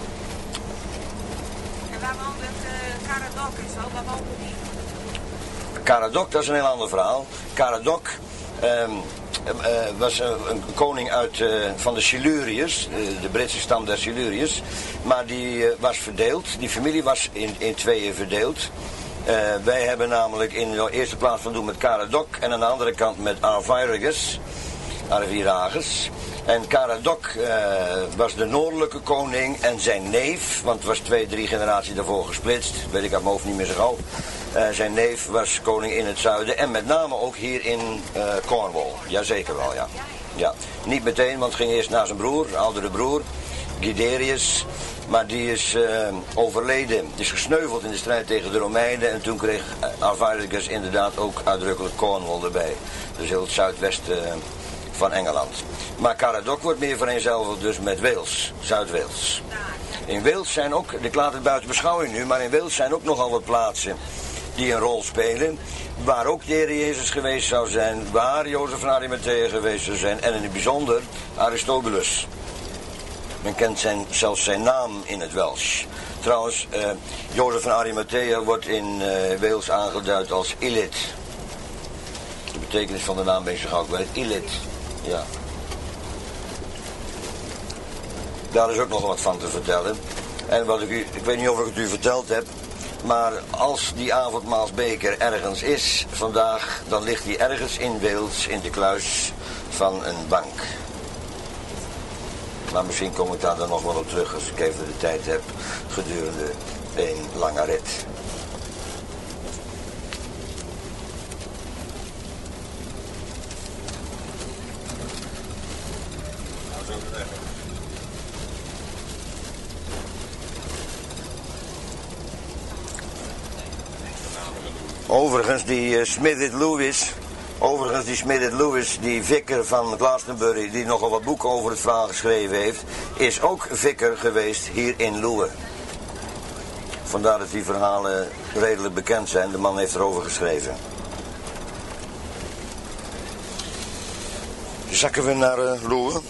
En waar woont het uh, Caradoc en zo, waar woont die? Caradoc, dat is een heel ander verhaal. Caradoc um, uh, was een, een koning uit, uh, van de Siluriërs, uh, de Britse stam der Siluriërs. Maar die uh, was verdeeld, die familie was in, in tweeën verdeeld. Uh, wij hebben namelijk in de eerste plaats van doen met Caradoc en aan de andere kant met Arviragus, Arviragus. En Caradoc uh, was de noordelijke koning en zijn neef, want het was twee, drie generaties daarvoor gesplitst, weet ik uit mijn hoofd niet meer zo gauw. Uh, zijn neef was koning in het zuiden en met name ook hier in uh, Cornwall. Jazeker wel, ja. ja. Niet meteen, want het ging eerst naar zijn broer, oudere broer, Guiderius. Maar die is uh, overleden, die is gesneuveld in de strijd tegen de Romeinen. En toen kreeg Arviragus inderdaad ook uitdrukkelijk Cornwall erbij. Dus heel het zuidwesten uh, van Engeland. Maar Caradoc wordt meer vereenzelvigd dus met Wales, Zuid-Wales. In Wales zijn ook, ik laat het buiten beschouwing nu, maar in Wales zijn ook nogal wat plaatsen die een rol spelen. Waar ook de Heer Jezus geweest zou zijn, waar Jozef van Arimathea geweest zou zijn. En in het bijzonder Aristobulus. Men kent zijn, zelfs zijn naam in het Welsh. Trouwens, uh, Jozef van Arimathea wordt in uh, Wales aangeduid als Ilit. De betekenis van de naam ben je zo gauw kwijt. Ilit, ja. Daar is ook nog wat van te vertellen. En wat ik u, ik weet niet of ik het u verteld heb, maar als die avondmaalsbeker ergens is vandaag, dan ligt die ergens in Wales in de kluis van een bank. Maar misschien kom ik daar dan nog wel op terug als ik even de tijd heb gedurende een lange rit. Overigens, die uh, Smithit Lewis, overigens die Smithit Lewis, die vicar van Glastonbury, die nogal wat boeken over het verhaal geschreven heeft, is ook vicar geweest hier in Loue. Vandaar dat die verhalen redelijk bekend zijn. De man heeft erover geschreven. Zakken we naar uh, Loue?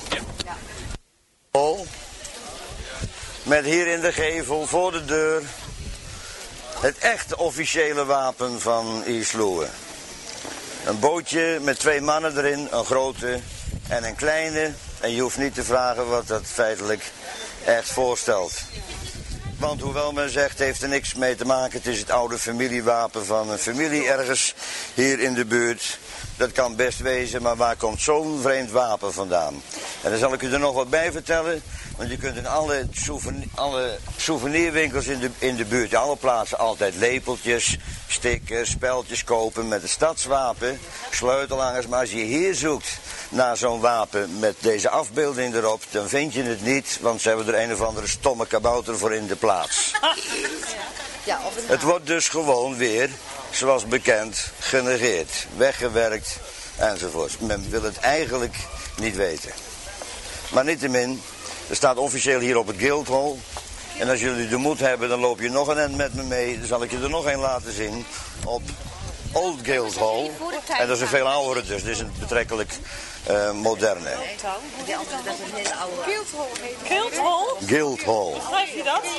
Ja. Met hier in de gevel, voor de deur, Het echte officiële wapen van Isloe. Een bootje met twee mannen erin, een grote en een kleine. En je hoeft niet te vragen wat dat feitelijk echt voorstelt. Want hoewel men zegt, heeft er niks mee te maken. Het is het oude familiewapen van een familie ergens hier in de buurt. Dat kan best wezen, maar waar komt zo'n vreemd wapen vandaan? En dan zal ik u er nog wat bij vertellen. Want je kunt in alle, souvenir, alle souvenirwinkels in de, in de buurt, alle plaatsen, altijd lepeltjes, stickers, speltjes kopen met het stadswapen, sleutelhangers. Maar als je hier zoekt naar zo'n wapen met deze afbeelding erop, dan vind je het niet, want ze hebben er een of andere stomme kabouter voor in de plaats. Ja, of het, het wordt dus gewoon weer, zoals bekend, genegeerd, weggewerkt enzovoort. Men wil het eigenlijk niet weten. Maar niettemin, er staat officieel hier op het Guildhall. En als jullie de moed hebben, dan loop je nog een end met me mee. Dan zal ik je er nog een laten zien op Old Guildhall. En dat is een veel oudere dus, dit is een betrekkelijk uh, moderne. die andere, dat is een hele oude. Guildhall? Guildhall. Schrijf je dat?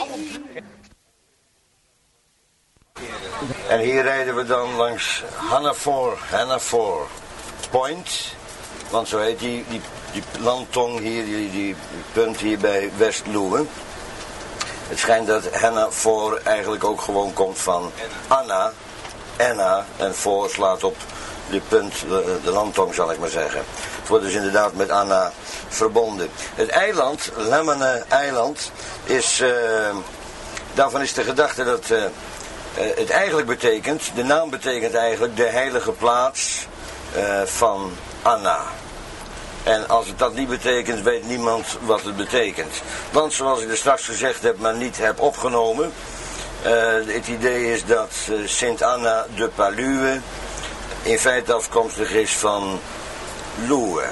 En hier rijden we dan langs Hannaford, Hannaford Point. Want zo heet die, die, die landtong hier, die, die punt hier bij West-Loe. Het schijnt dat Hannaford eigenlijk ook gewoon komt van Anna. Anna en voor slaat op de punt, de, de landtong zal ik maar zeggen. Het wordt dus inderdaad met Anna verbonden. Het eiland, Lamene-eiland, is, uh, daarvan is de gedachte dat uh, uh, het eigenlijk betekent, de naam betekent eigenlijk de heilige plaats uh, van Anna. En als het dat niet betekent, weet niemand wat het betekent. Want zoals ik er straks gezegd heb, maar niet heb opgenomen. Uh, het idee is dat uh, Sint Anna de Palue in feite afkomstig is van Loue.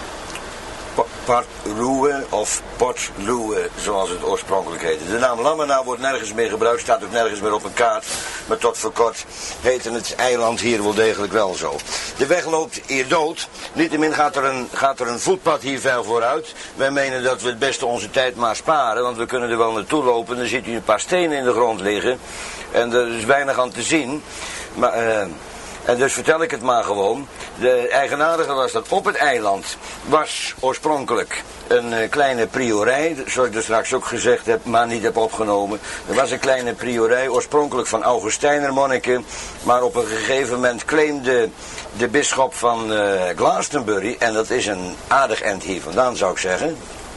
Port Loue of Port Loue, zoals het oorspronkelijk heette. De naam Lamena wordt nergens meer gebruikt, staat ook nergens meer op een kaart. Maar tot voor kort heette het eiland hier wel degelijk wel zo. De weg loopt hier dood. Niettemin gaat er een, gaat er een voetpad hier ver vooruit. Wij menen dat we het beste onze tijd maar sparen, want we kunnen er wel naartoe lopen. Dan ziet u een paar stenen in de grond liggen. En er is weinig aan te zien. Maar... Uh, En dus vertel ik het maar gewoon. De eigenaardige was dat op het eiland was oorspronkelijk een uh, kleine priorij, zoals ik er straks ook gezegd heb, maar niet heb opgenomen. Er was een kleine priorij, oorspronkelijk van Augustijner monniken, maar op een gegeven moment claimde de bisschop van uh, Glastonbury, en dat is een aardig eind hier vandaan zou ik zeggen,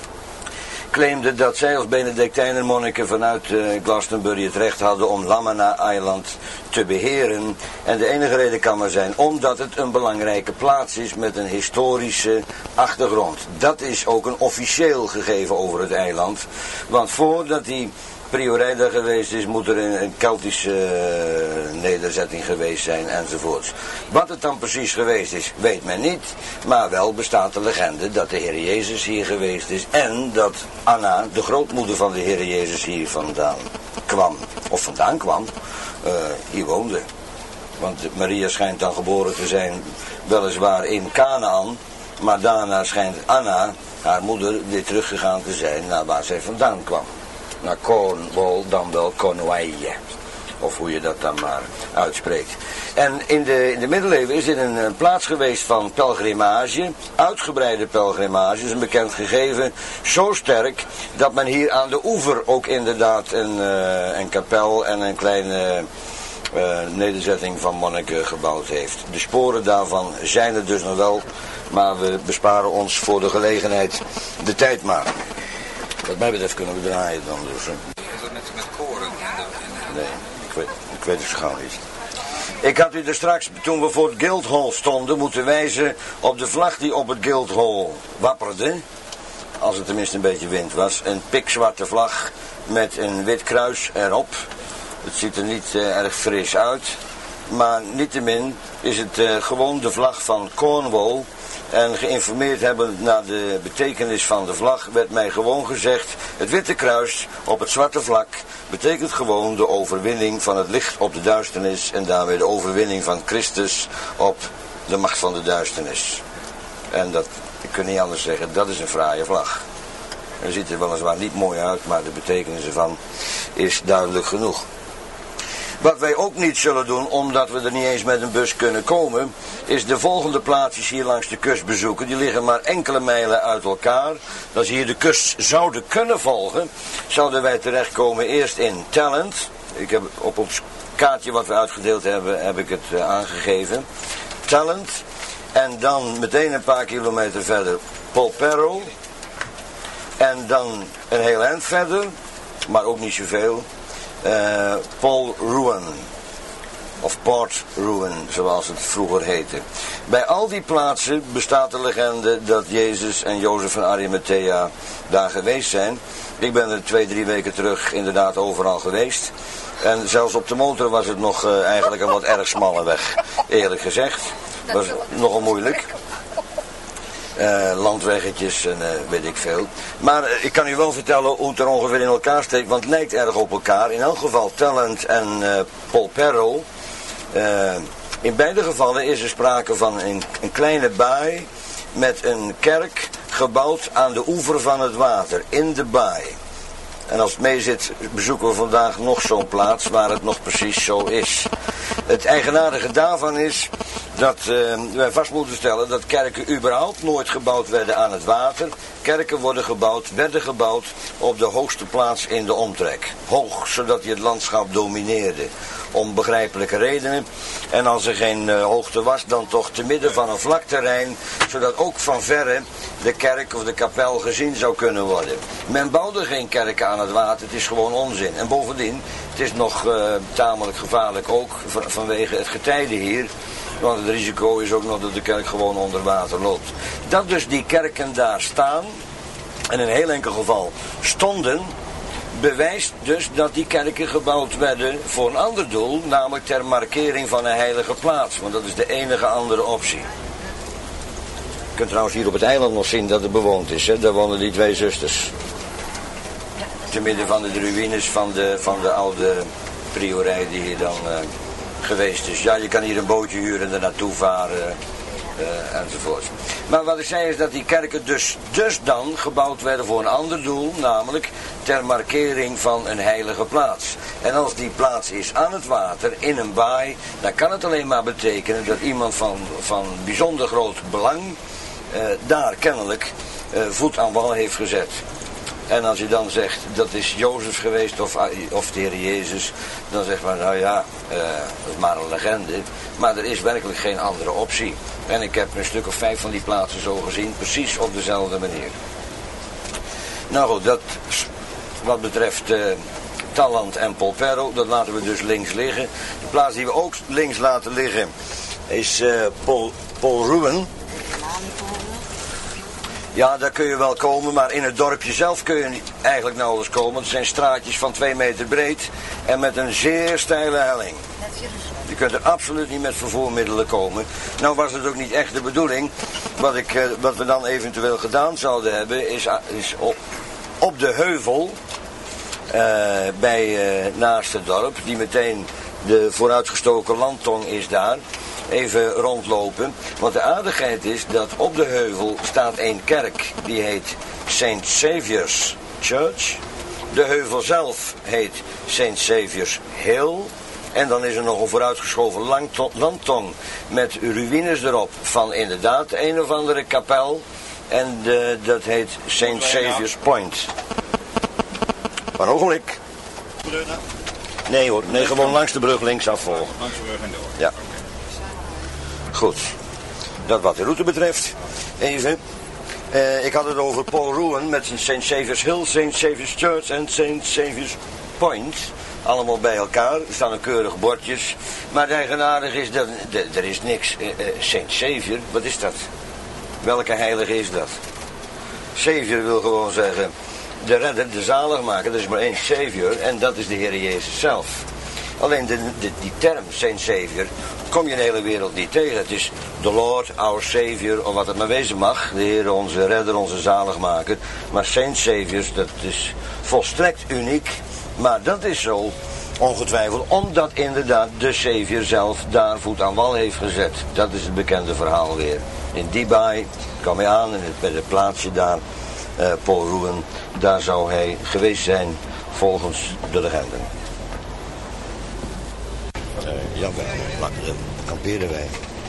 claimde dat zij als Benedictijner monniken vanuit uh, Glastonbury het recht hadden om Lamena-eiland te beheren. En de enige reden kan maar zijn omdat het een belangrijke plaats is met een historische achtergrond. Dat is ook een officieel gegeven over het eiland. Want voordat die priorij daar geweest is, moet er een, een Keltische uh, nederzetting geweest zijn enzovoorts. Wat het dan precies geweest is, weet men niet. Maar wel bestaat de legende dat de Heer Jezus hier geweest is. En dat Anna, de grootmoeder van de Heer Jezus, hier vandaan kwam. Of vandaan kwam, uh, hier woonde. Want Maria schijnt dan geboren te zijn, weliswaar in Canaan. Maar daarna schijnt Anna, haar moeder, weer teruggegaan te zijn naar waar zij vandaan kwam. Naar Cornwall, dan wel Cornouaille. Of hoe je dat dan maar uitspreekt. En in de, in de middeleeuwen is dit een, een plaats geweest van pelgrimage. Uitgebreide pelgrimage, is een bekend gegeven. Zo sterk dat men hier aan de oever ook inderdaad een, uh, een kapel en een kleine uh, nederzetting van monniken gebouwd heeft. De sporen daarvan zijn er dus nog wel. Maar we besparen ons voor de gelegenheid de tijd maar. Wat mij betreft kunnen we draaien dan dus. Hè. Is dat met, met koren? Nee, ik weet, ik weet het zo gauw niet. Ik had u er straks, toen we voor het Guildhall stonden, moeten wijzen op de vlag die op het Guildhall wapperde. Als het tenminste een beetje wind was. Een pikzwarte vlag met een wit kruis erop. Het ziet er niet uh, erg fris uit. Maar niettemin is het uh, gewoon de vlag van Cornwall. En geïnformeerd hebben naar de betekenis van de vlag, werd mij gewoon gezegd, het witte kruis op het zwarte vlak betekent gewoon de overwinning van het licht op de duisternis en daarmee de overwinning van Christus op de macht van de duisternis. En dat, ik kan niet anders zeggen, dat is een fraaie vlag. Het ziet er weliswaar niet mooi uit, maar de betekenis ervan is duidelijk genoeg. Wat wij ook niet zullen doen, omdat we er niet eens met een bus kunnen komen, is de volgende plaatsjes hier langs de kust bezoeken. Die liggen maar enkele mijlen uit elkaar. Als je hier de kust zouden kunnen volgen, zouden wij terechtkomen eerst in Talent. Ik heb op ons kaartje wat we uitgedeeld hebben, heb ik het uh, aangegeven. Talent. En dan meteen een paar kilometer verder Polperro. En dan een heel eind verder, maar ook niet zoveel, uh, Paul Rouen. Of Port Rouen, zoals het vroeger heette. Bij al die plaatsen bestaat de legende dat Jezus en Jozef van Arimathea daar geweest zijn. Ik ben er twee, drie weken terug inderdaad overal geweest. En zelfs op de motor was het nog uh, eigenlijk een wat erg smalle weg, eerlijk gezegd. Was nogal moeilijk. Uh, landweggetjes en uh, weet ik veel. Maar uh, ik kan u wel vertellen hoe het er ongeveer in elkaar steekt, want het lijkt erg op elkaar. In elk geval Talent en uh, Polperro. Uh, in beide gevallen is er sprake van een, een kleine baai met een kerk gebouwd aan de oever van het water, in de baai. En als het mee zit, bezoeken we vandaag nog zo'n plaats waar het nog precies zo is. Het eigenaardige daarvan is dat uh, wij vast moeten stellen dat kerken überhaupt nooit gebouwd werden aan het water. Kerken worden gebouwd, werden gebouwd op de hoogste plaats in de omtrek. Hoog, zodat je het landschap domineerde. Om begrijpelijke redenen. En als er geen uh, hoogte was, dan toch te midden van een vlak terrein, zodat ook van verre de kerk of de kapel gezien zou kunnen worden. Men bouwde geen kerken aan het water, het is gewoon onzin. En bovendien, het is nog uh, tamelijk gevaarlijk ook van, vanwege het getijden hier. Want het risico is ook nog dat de kerk gewoon onder water loopt. Dat dus die kerken daar staan, en in een heel enkel geval stonden, bewijst dus dat die kerken gebouwd werden voor een ander doel, namelijk ter markering van een heilige plaats. Want dat is de enige andere optie. Je kunt trouwens hier op het eiland nog zien dat het bewoond is. Hè? Daar wonen die twee zusters. Te midden van de ruïnes van de, van de oude priorij die hier dan uh, geweest is. Ja, je kan hier een bootje huren en er naartoe varen. Uh, enzovoort. Maar wat ik zei is dat die kerken dus, dus dan gebouwd werden voor een ander doel, namelijk ter markering van een heilige plaats. En als die plaats is aan het water, in een baai, dan kan het alleen maar betekenen dat iemand van, van bijzonder groot belang uh, daar kennelijk uh, voet aan wal heeft gezet. En als je dan zegt, dat is Jozef geweest of, of de Heer Jezus, dan zegt men, nou ja, uh, dat is maar een legende. Maar er is werkelijk geen andere optie. En ik heb een stuk of vijf van die plaatsen zo gezien, precies op dezelfde manier. Nou goed, dat wat betreft uh, Talent en Polperro, dat laten we dus links liggen. De plaats die we ook links laten liggen is uh, Pol, Polrouen. Ja, daar kun je wel komen, maar in het dorpje zelf kun je niet, eigenlijk nauwelijks komen. Want het zijn straatjes van twee meter breed en met een zeer steile helling. Je kunt er absoluut niet met vervoermiddelen komen. Nou was het ook niet echt de bedoeling. Wat, ik, wat we dan eventueel gedaan zouden hebben, is, is op, op de heuvel uh, bij uh, naast het dorp, die meteen de vooruitgestoken landtong is daar, even rondlopen. Want de aardigheid is dat op de heuvel staat een kerk, die heet Saint Saviour's Church. De heuvel zelf heet Saint Saviour's Hill. En dan is er nog een vooruitgeschoven landtong met ruïnes erop van inderdaad een of andere kapel. En de, dat heet Saint Saviour's Point. Maar ogenblik. Nee hoor, nee, gewoon langs de brug linksaf volgen. Langs de brug en door. Ja. Goed. Dat wat de route betreft. Even. Uh, ik had het over Paul Rouen met zijn Saint Saviour's Hill, Saint Saviour's Church en Saint Saviour's Point. Allemaal bij elkaar. Er staan een keurig bordjes. Maar het eigenaardige is dat de, er is niks. Uh, uh, Saint Savior, wat is dat? Welke heilige is dat? Savior wil gewoon zeggen de redder, de zaligmaker. Er is maar één Savior en dat is de Heer Jezus zelf. Alleen de, de, die term Saint Savior kom je in de hele wereld niet tegen. Het is the Lord, our Savior, of wat het maar wezen mag. De Heer, onze redder, onze zaligmaker. Maar Saint Saviors, dat is volstrekt uniek. Maar dat is zo, ongetwijfeld, omdat inderdaad de Savior zelf daar voet aan wal heeft gezet. Dat is het bekende verhaal weer. In die baai kwam hij aan, in het, bij het plaatsje daar, uh, Paul Rouen, daar zou hij geweest zijn volgens de legende. Jawel, dan kamperen wij.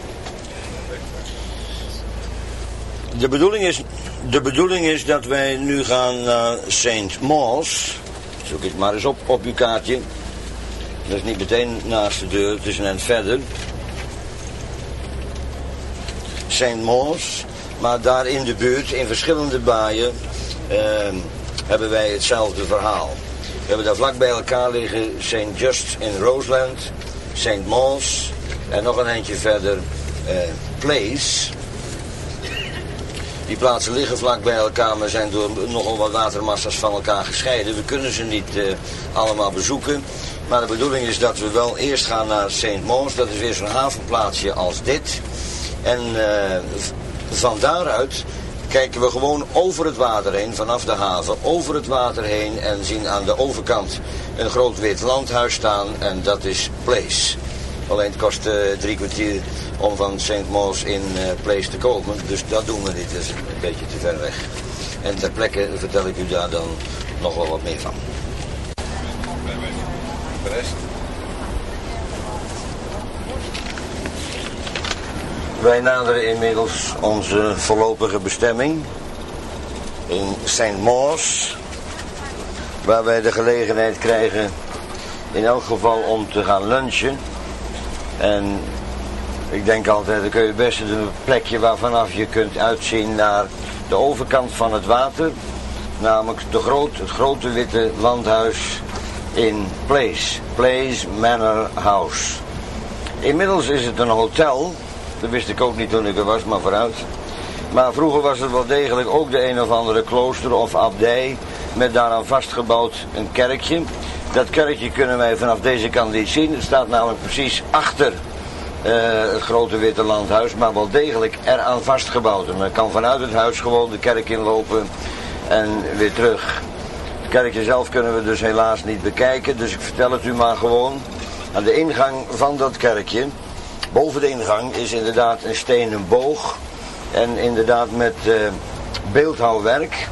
De bedoeling is, de bedoeling is dat wij nu gaan naar Saint Mawes. Zoek het maar eens op op uw kaartje. Dat is niet meteen naast de deur, het is een eind verder. Saint Mawes, maar daar in de buurt, in verschillende baaien, eh, hebben wij hetzelfde verhaal. We hebben daar vlak bij elkaar liggen Saint Just in Roseland, Saint Mawes en nog een eindje verder eh, Place. Die plaatsen liggen vlak bij elkaar, maar zijn door nogal wat watermassa's van elkaar gescheiden. We kunnen ze niet uh, allemaal bezoeken. Maar de bedoeling is dat we wel eerst gaan naar Saint Mawes. Dat is weer zo'n havenplaatsje als dit. En uh, van daaruit kijken we gewoon over het water heen, vanaf de haven, over het water heen. En zien aan de overkant een groot wit landhuis staan en dat is Place. Alleen het kost uh, drie kwartier om van Saint Mawes in uh, Place te komen. Dus dat doen we niet, dat is een beetje te ver weg. En ter plekke vertel ik u daar dan nog wel wat meer van. Wij naderen inmiddels onze voorlopige bestemming in Saint Mawes, waar wij de gelegenheid krijgen in elk geval om te gaan lunchen. En ik denk altijd, dan kun je best een plekje waar vanaf je kunt uitzien naar de overkant van het water. Namelijk de groot, het grote witte landhuis in Place. Place Manor House. Inmiddels is het een hotel. Dat wist ik ook niet toen ik er was, maar vooruit. Maar vroeger was het wel degelijk ook de een of andere klooster of abdij. Met daaraan vastgebouwd een kerkje. Dat kerkje kunnen wij vanaf deze kant niet zien. Het staat namelijk precies achter uh, het grote witte landhuis. Maar wel degelijk eraan vastgebouwd. En men kan vanuit het huis gewoon de kerk inlopen en weer terug. Het kerkje zelf kunnen we dus helaas niet bekijken. Dus ik vertel het u maar gewoon. Aan de ingang van dat kerkje, boven de ingang, is inderdaad een stenen boog. En inderdaad met uh, beeldhouwwerk.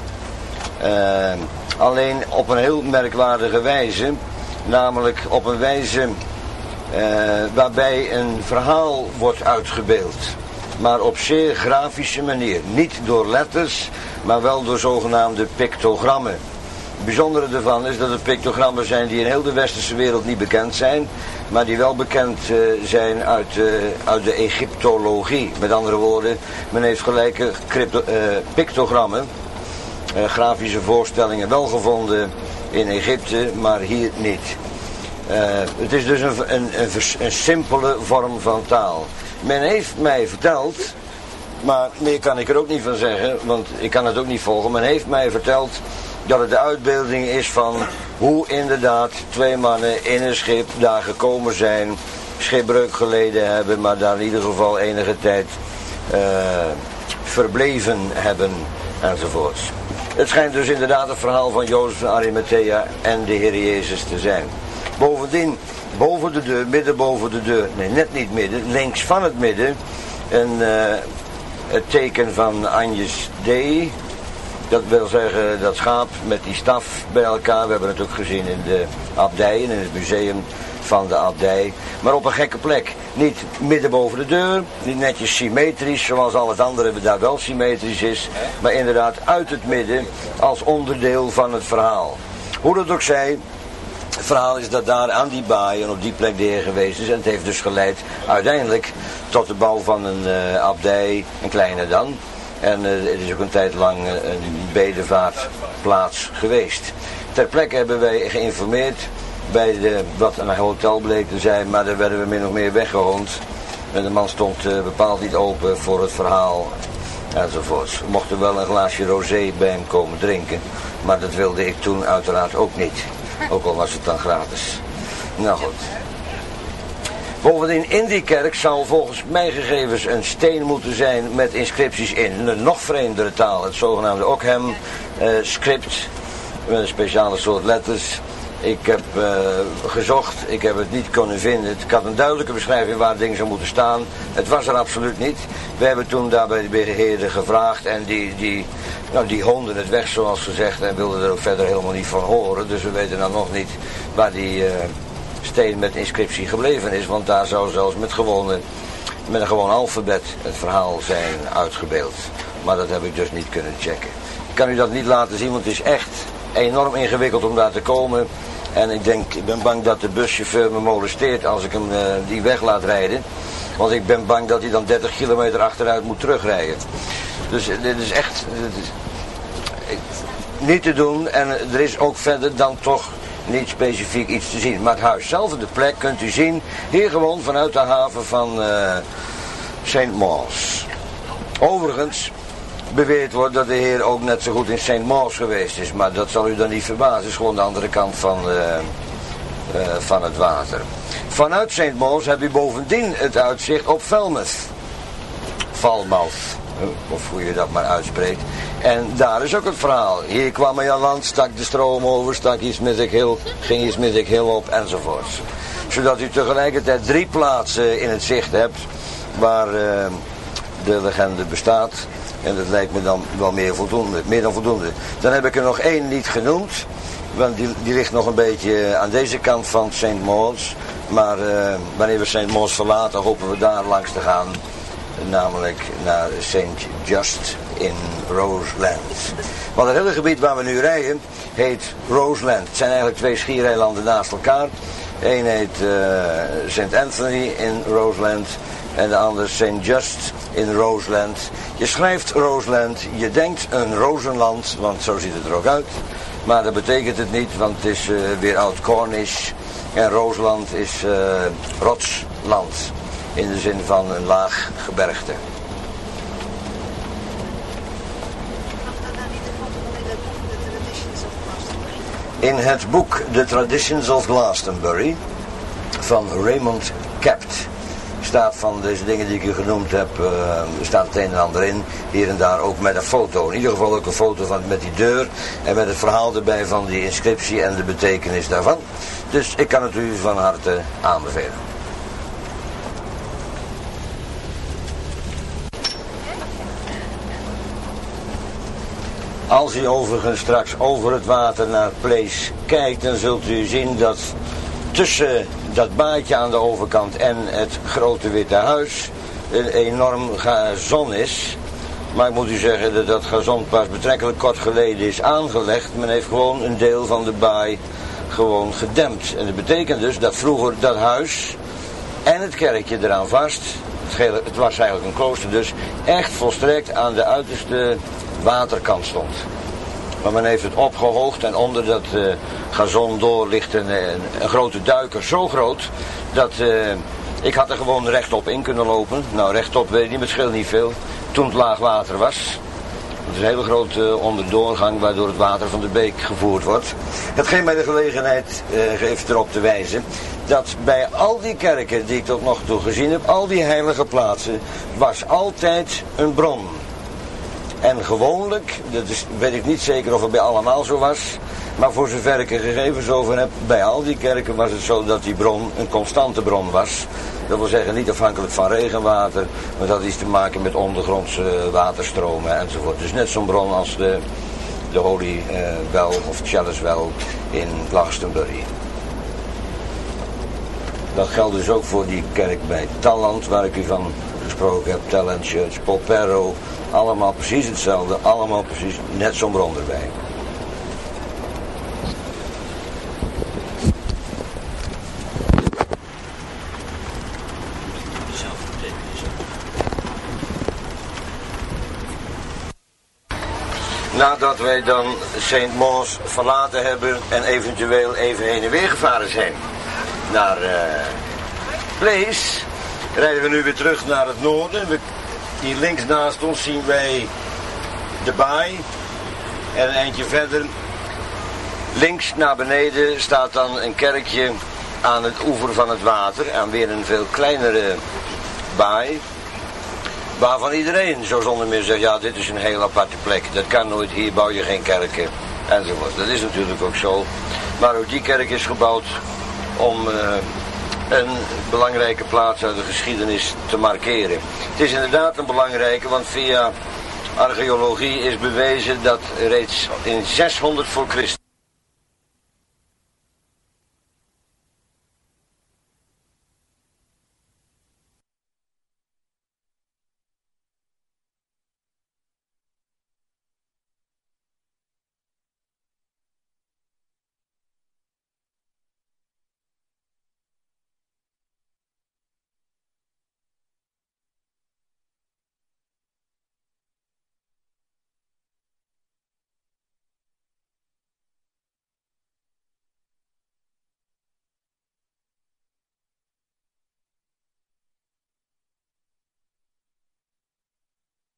Uh, alleen op een heel merkwaardige wijze. Namelijk op een wijze uh, waarbij een verhaal wordt uitgebeeld. Maar op zeer grafische manier. Niet door letters, maar wel door zogenaamde pictogrammen. Het bijzondere ervan is dat het pictogrammen zijn die in heel de westerse wereld niet bekend zijn. Maar die wel bekend uh, zijn uit, uh, uit de Egyptologie. Met andere woorden, men heeft gelijke crypto, uh, pictogrammen, uh, grafische voorstellingen wel gevonden in Egypte, maar hier niet. Uh, het is dus een, een, een, een simpele vorm van taal. Men heeft mij verteld, maar meer kan ik er ook niet van zeggen, want ik kan het ook niet volgen. Men heeft mij verteld dat het de uitbeelding is van hoe inderdaad twee mannen in een schip daar gekomen zijn, schipbreuk geleden hebben, maar daar in ieder geval enige tijd uh, verbleven hebben enzovoorts. Het schijnt dus inderdaad het verhaal van Jozef van Arimathea en de Heer Jezus te zijn. Bovendien, boven de deur, midden boven de deur, nee net niet midden, links van het midden, een, uh, het teken van Agnus Dei. Dat wil zeggen dat schaap met die staf bij elkaar. We hebben het ook gezien in de abdij, in het museum van de abdij. Maar op een gekke plek. Niet midden boven de deur, niet netjes symmetrisch zoals al het andere daar wel symmetrisch is. Maar inderdaad uit het midden als onderdeel van het verhaal. Hoe dat ook zij, het verhaal is dat daar aan die baai en op die plek de Heer geweest is. En het heeft dus geleid uiteindelijk tot de bouw van een uh, abdij, een kleine dan. En uh, het is ook een tijd lang uh, een bedevaartplaats geweest. Ter plekke hebben wij geïnformeerd bij de, wat een hotel bleek te zijn, maar daar werden we min of meer weggehoond. En de man stond uh, bepaald niet open voor het verhaal enzovoorts. We mochten wel een glaasje rosé bij hem komen drinken, maar dat wilde ik toen uiteraard ook niet. Ook al was het dan gratis. Nou goed. Bovendien, in die kerk zou volgens mijn gegevens een steen moeten zijn met inscripties in een nog vreemdere taal. Het zogenaamde Ockham uh, script, met een speciale soort letters. Ik heb uh, gezocht, ik heb het niet kunnen vinden. Ik had een duidelijke beschrijving waar het ding zou moeten staan. Het was er absoluut niet. We hebben toen daar bij de beheerder gevraagd en die, die, nou, die honden het weg zoals gezegd en wilden er ook verder helemaal niet van horen. Dus we weten dan nog niet waar die... Uh, steen met inscriptie gebleven is. Want daar zou zelfs met, gewone, met een gewoon alfabet het verhaal zijn uitgebeeld. Maar dat heb ik dus niet kunnen checken. Ik kan u dat niet laten zien, want het is echt enorm ingewikkeld om daar te komen. En ik denk, ik ben bang dat de buschauffeur me molesteert als ik hem uh, die weg laat rijden. Want ik ben bang dat hij dan dertig kilometer achteruit moet terugrijden. Dus dit is echt dit is, ik, niet te doen. En er is ook verder dan toch niet specifiek iets te zien. Maar het huis zelf, de plek, kunt u zien. Hier gewoon vanuit de haven van uh, Saint Mawes. Overigens beweerd wordt dat de Heer ook net zo goed in Saint Mawes geweest is. Maar dat zal u dan niet verbazen. Het is gewoon de andere kant van, uh, uh, van het water. Vanuit Saint Mawes heb u bovendien het uitzicht op Falmouth. Falmouth, of hoe je dat maar uitspreekt. En daar is ook het verhaal. Hier kwam hij aan land, stak de stroom over, stak Ismithwick Hill, ging Ismithwick Hill op enzovoorts. Zodat u tegelijkertijd drie plaatsen in het zicht hebt waar uh, de legende bestaat. En dat lijkt me dan wel meer, voldoende, meer dan voldoende. Dan heb ik er nog één niet genoemd. Want die, die ligt nog een beetje aan deze kant van Saint Mawes. Maar uh, wanneer we Saint Mawes verlaten, hopen we daar langs te gaan. Namelijk naar Saint Just in Roseland. Want het hele gebied waar we nu rijden heet Roseland. Het zijn eigenlijk twee schiereilanden naast elkaar. Eén heet uh, Saint Anthony in Roseland. En de andere Saint Just in Roseland. Je schrijft Roseland, je denkt een rozenland, want zo ziet het er ook uit. Maar dat betekent het niet, want het is uh, weer oud Cornish. En Roseland is uh, rotsland. In de zin van een laag gebergte. In het boek The Traditions of Glastonbury van Raymond Capt staat van deze dingen die ik u genoemd heb, uh, staat het een en ander in. Hier en daar ook met een foto. In ieder geval ook een foto van, met die deur en met het verhaal erbij van die inscriptie en de betekenis daarvan. Dus ik kan het u van harte aanbevelen. Als u overigens straks over het water naar Place kijkt, dan zult u zien dat tussen dat baadje aan de overkant en het grote witte huis een enorm gazon is. Maar ik moet u zeggen dat dat gazon pas betrekkelijk kort geleden is aangelegd. Men heeft gewoon een deel van de baai gewoon gedempt. En dat betekent dus dat vroeger dat huis en het kerkje eraan vast, het was eigenlijk een klooster dus, echt volstrekt aan de uiterste waterkant stond. Maar men heeft het opgehoogd en onder dat uh, gazon door ligt een, een, een grote duiker, zo groot dat uh, ik had er gewoon rechtop in kunnen lopen. Nou, rechtop weet ik niet, maar het scheelt niet veel. Toen het laag water was. Het is een hele grote uh, onderdoorgang waardoor het water van de beek gevoerd wordt. Hetgeen mij de gelegenheid uh, geeft erop te wijzen dat bij al die kerken die ik tot nog toe gezien heb, al die heilige plaatsen, was altijd een bron. En gewoonlijk, dat is, weet ik niet zeker of het bij allemaal zo was, maar voor zover ik er gegevens over heb, bij al die kerken was het zo dat die bron een constante bron was. Dat wil zeggen niet afhankelijk van regenwater, maar dat had iets te maken met ondergrondse waterstromen enzovoort. Dus net zo'n bron als de, de Holy uh, Well of Chalice Well in Glastonbury. Dat geldt dus ook voor die kerk bij Talland, waar ik u van gesproken heb, Talland Church, Polperro. Allemaal precies hetzelfde, allemaal precies net zo'n bron erbij. Nadat wij dan Saint Mawes verlaten hebben en eventueel even heen en weer gevaren zijn naar uh, Place, rijden we nu weer terug naar het noorden. We Hier links naast ons zien wij de baai en een eindje verder, links naar beneden, staat dan een kerkje aan het oever van het water, aan weer een veel kleinere baai, waarvan iedereen zo zonder meer zegt, ja, dit is een heel aparte plek, dat kan nooit, hier bouw je geen kerken enzovoort. Dat is natuurlijk ook zo, maar ook die kerk is gebouwd om uh, een belangrijke plaats uit de geschiedenis te markeren. Het is inderdaad een belangrijke, want via archeologie is bewezen dat reeds in zeshonderd voor Christus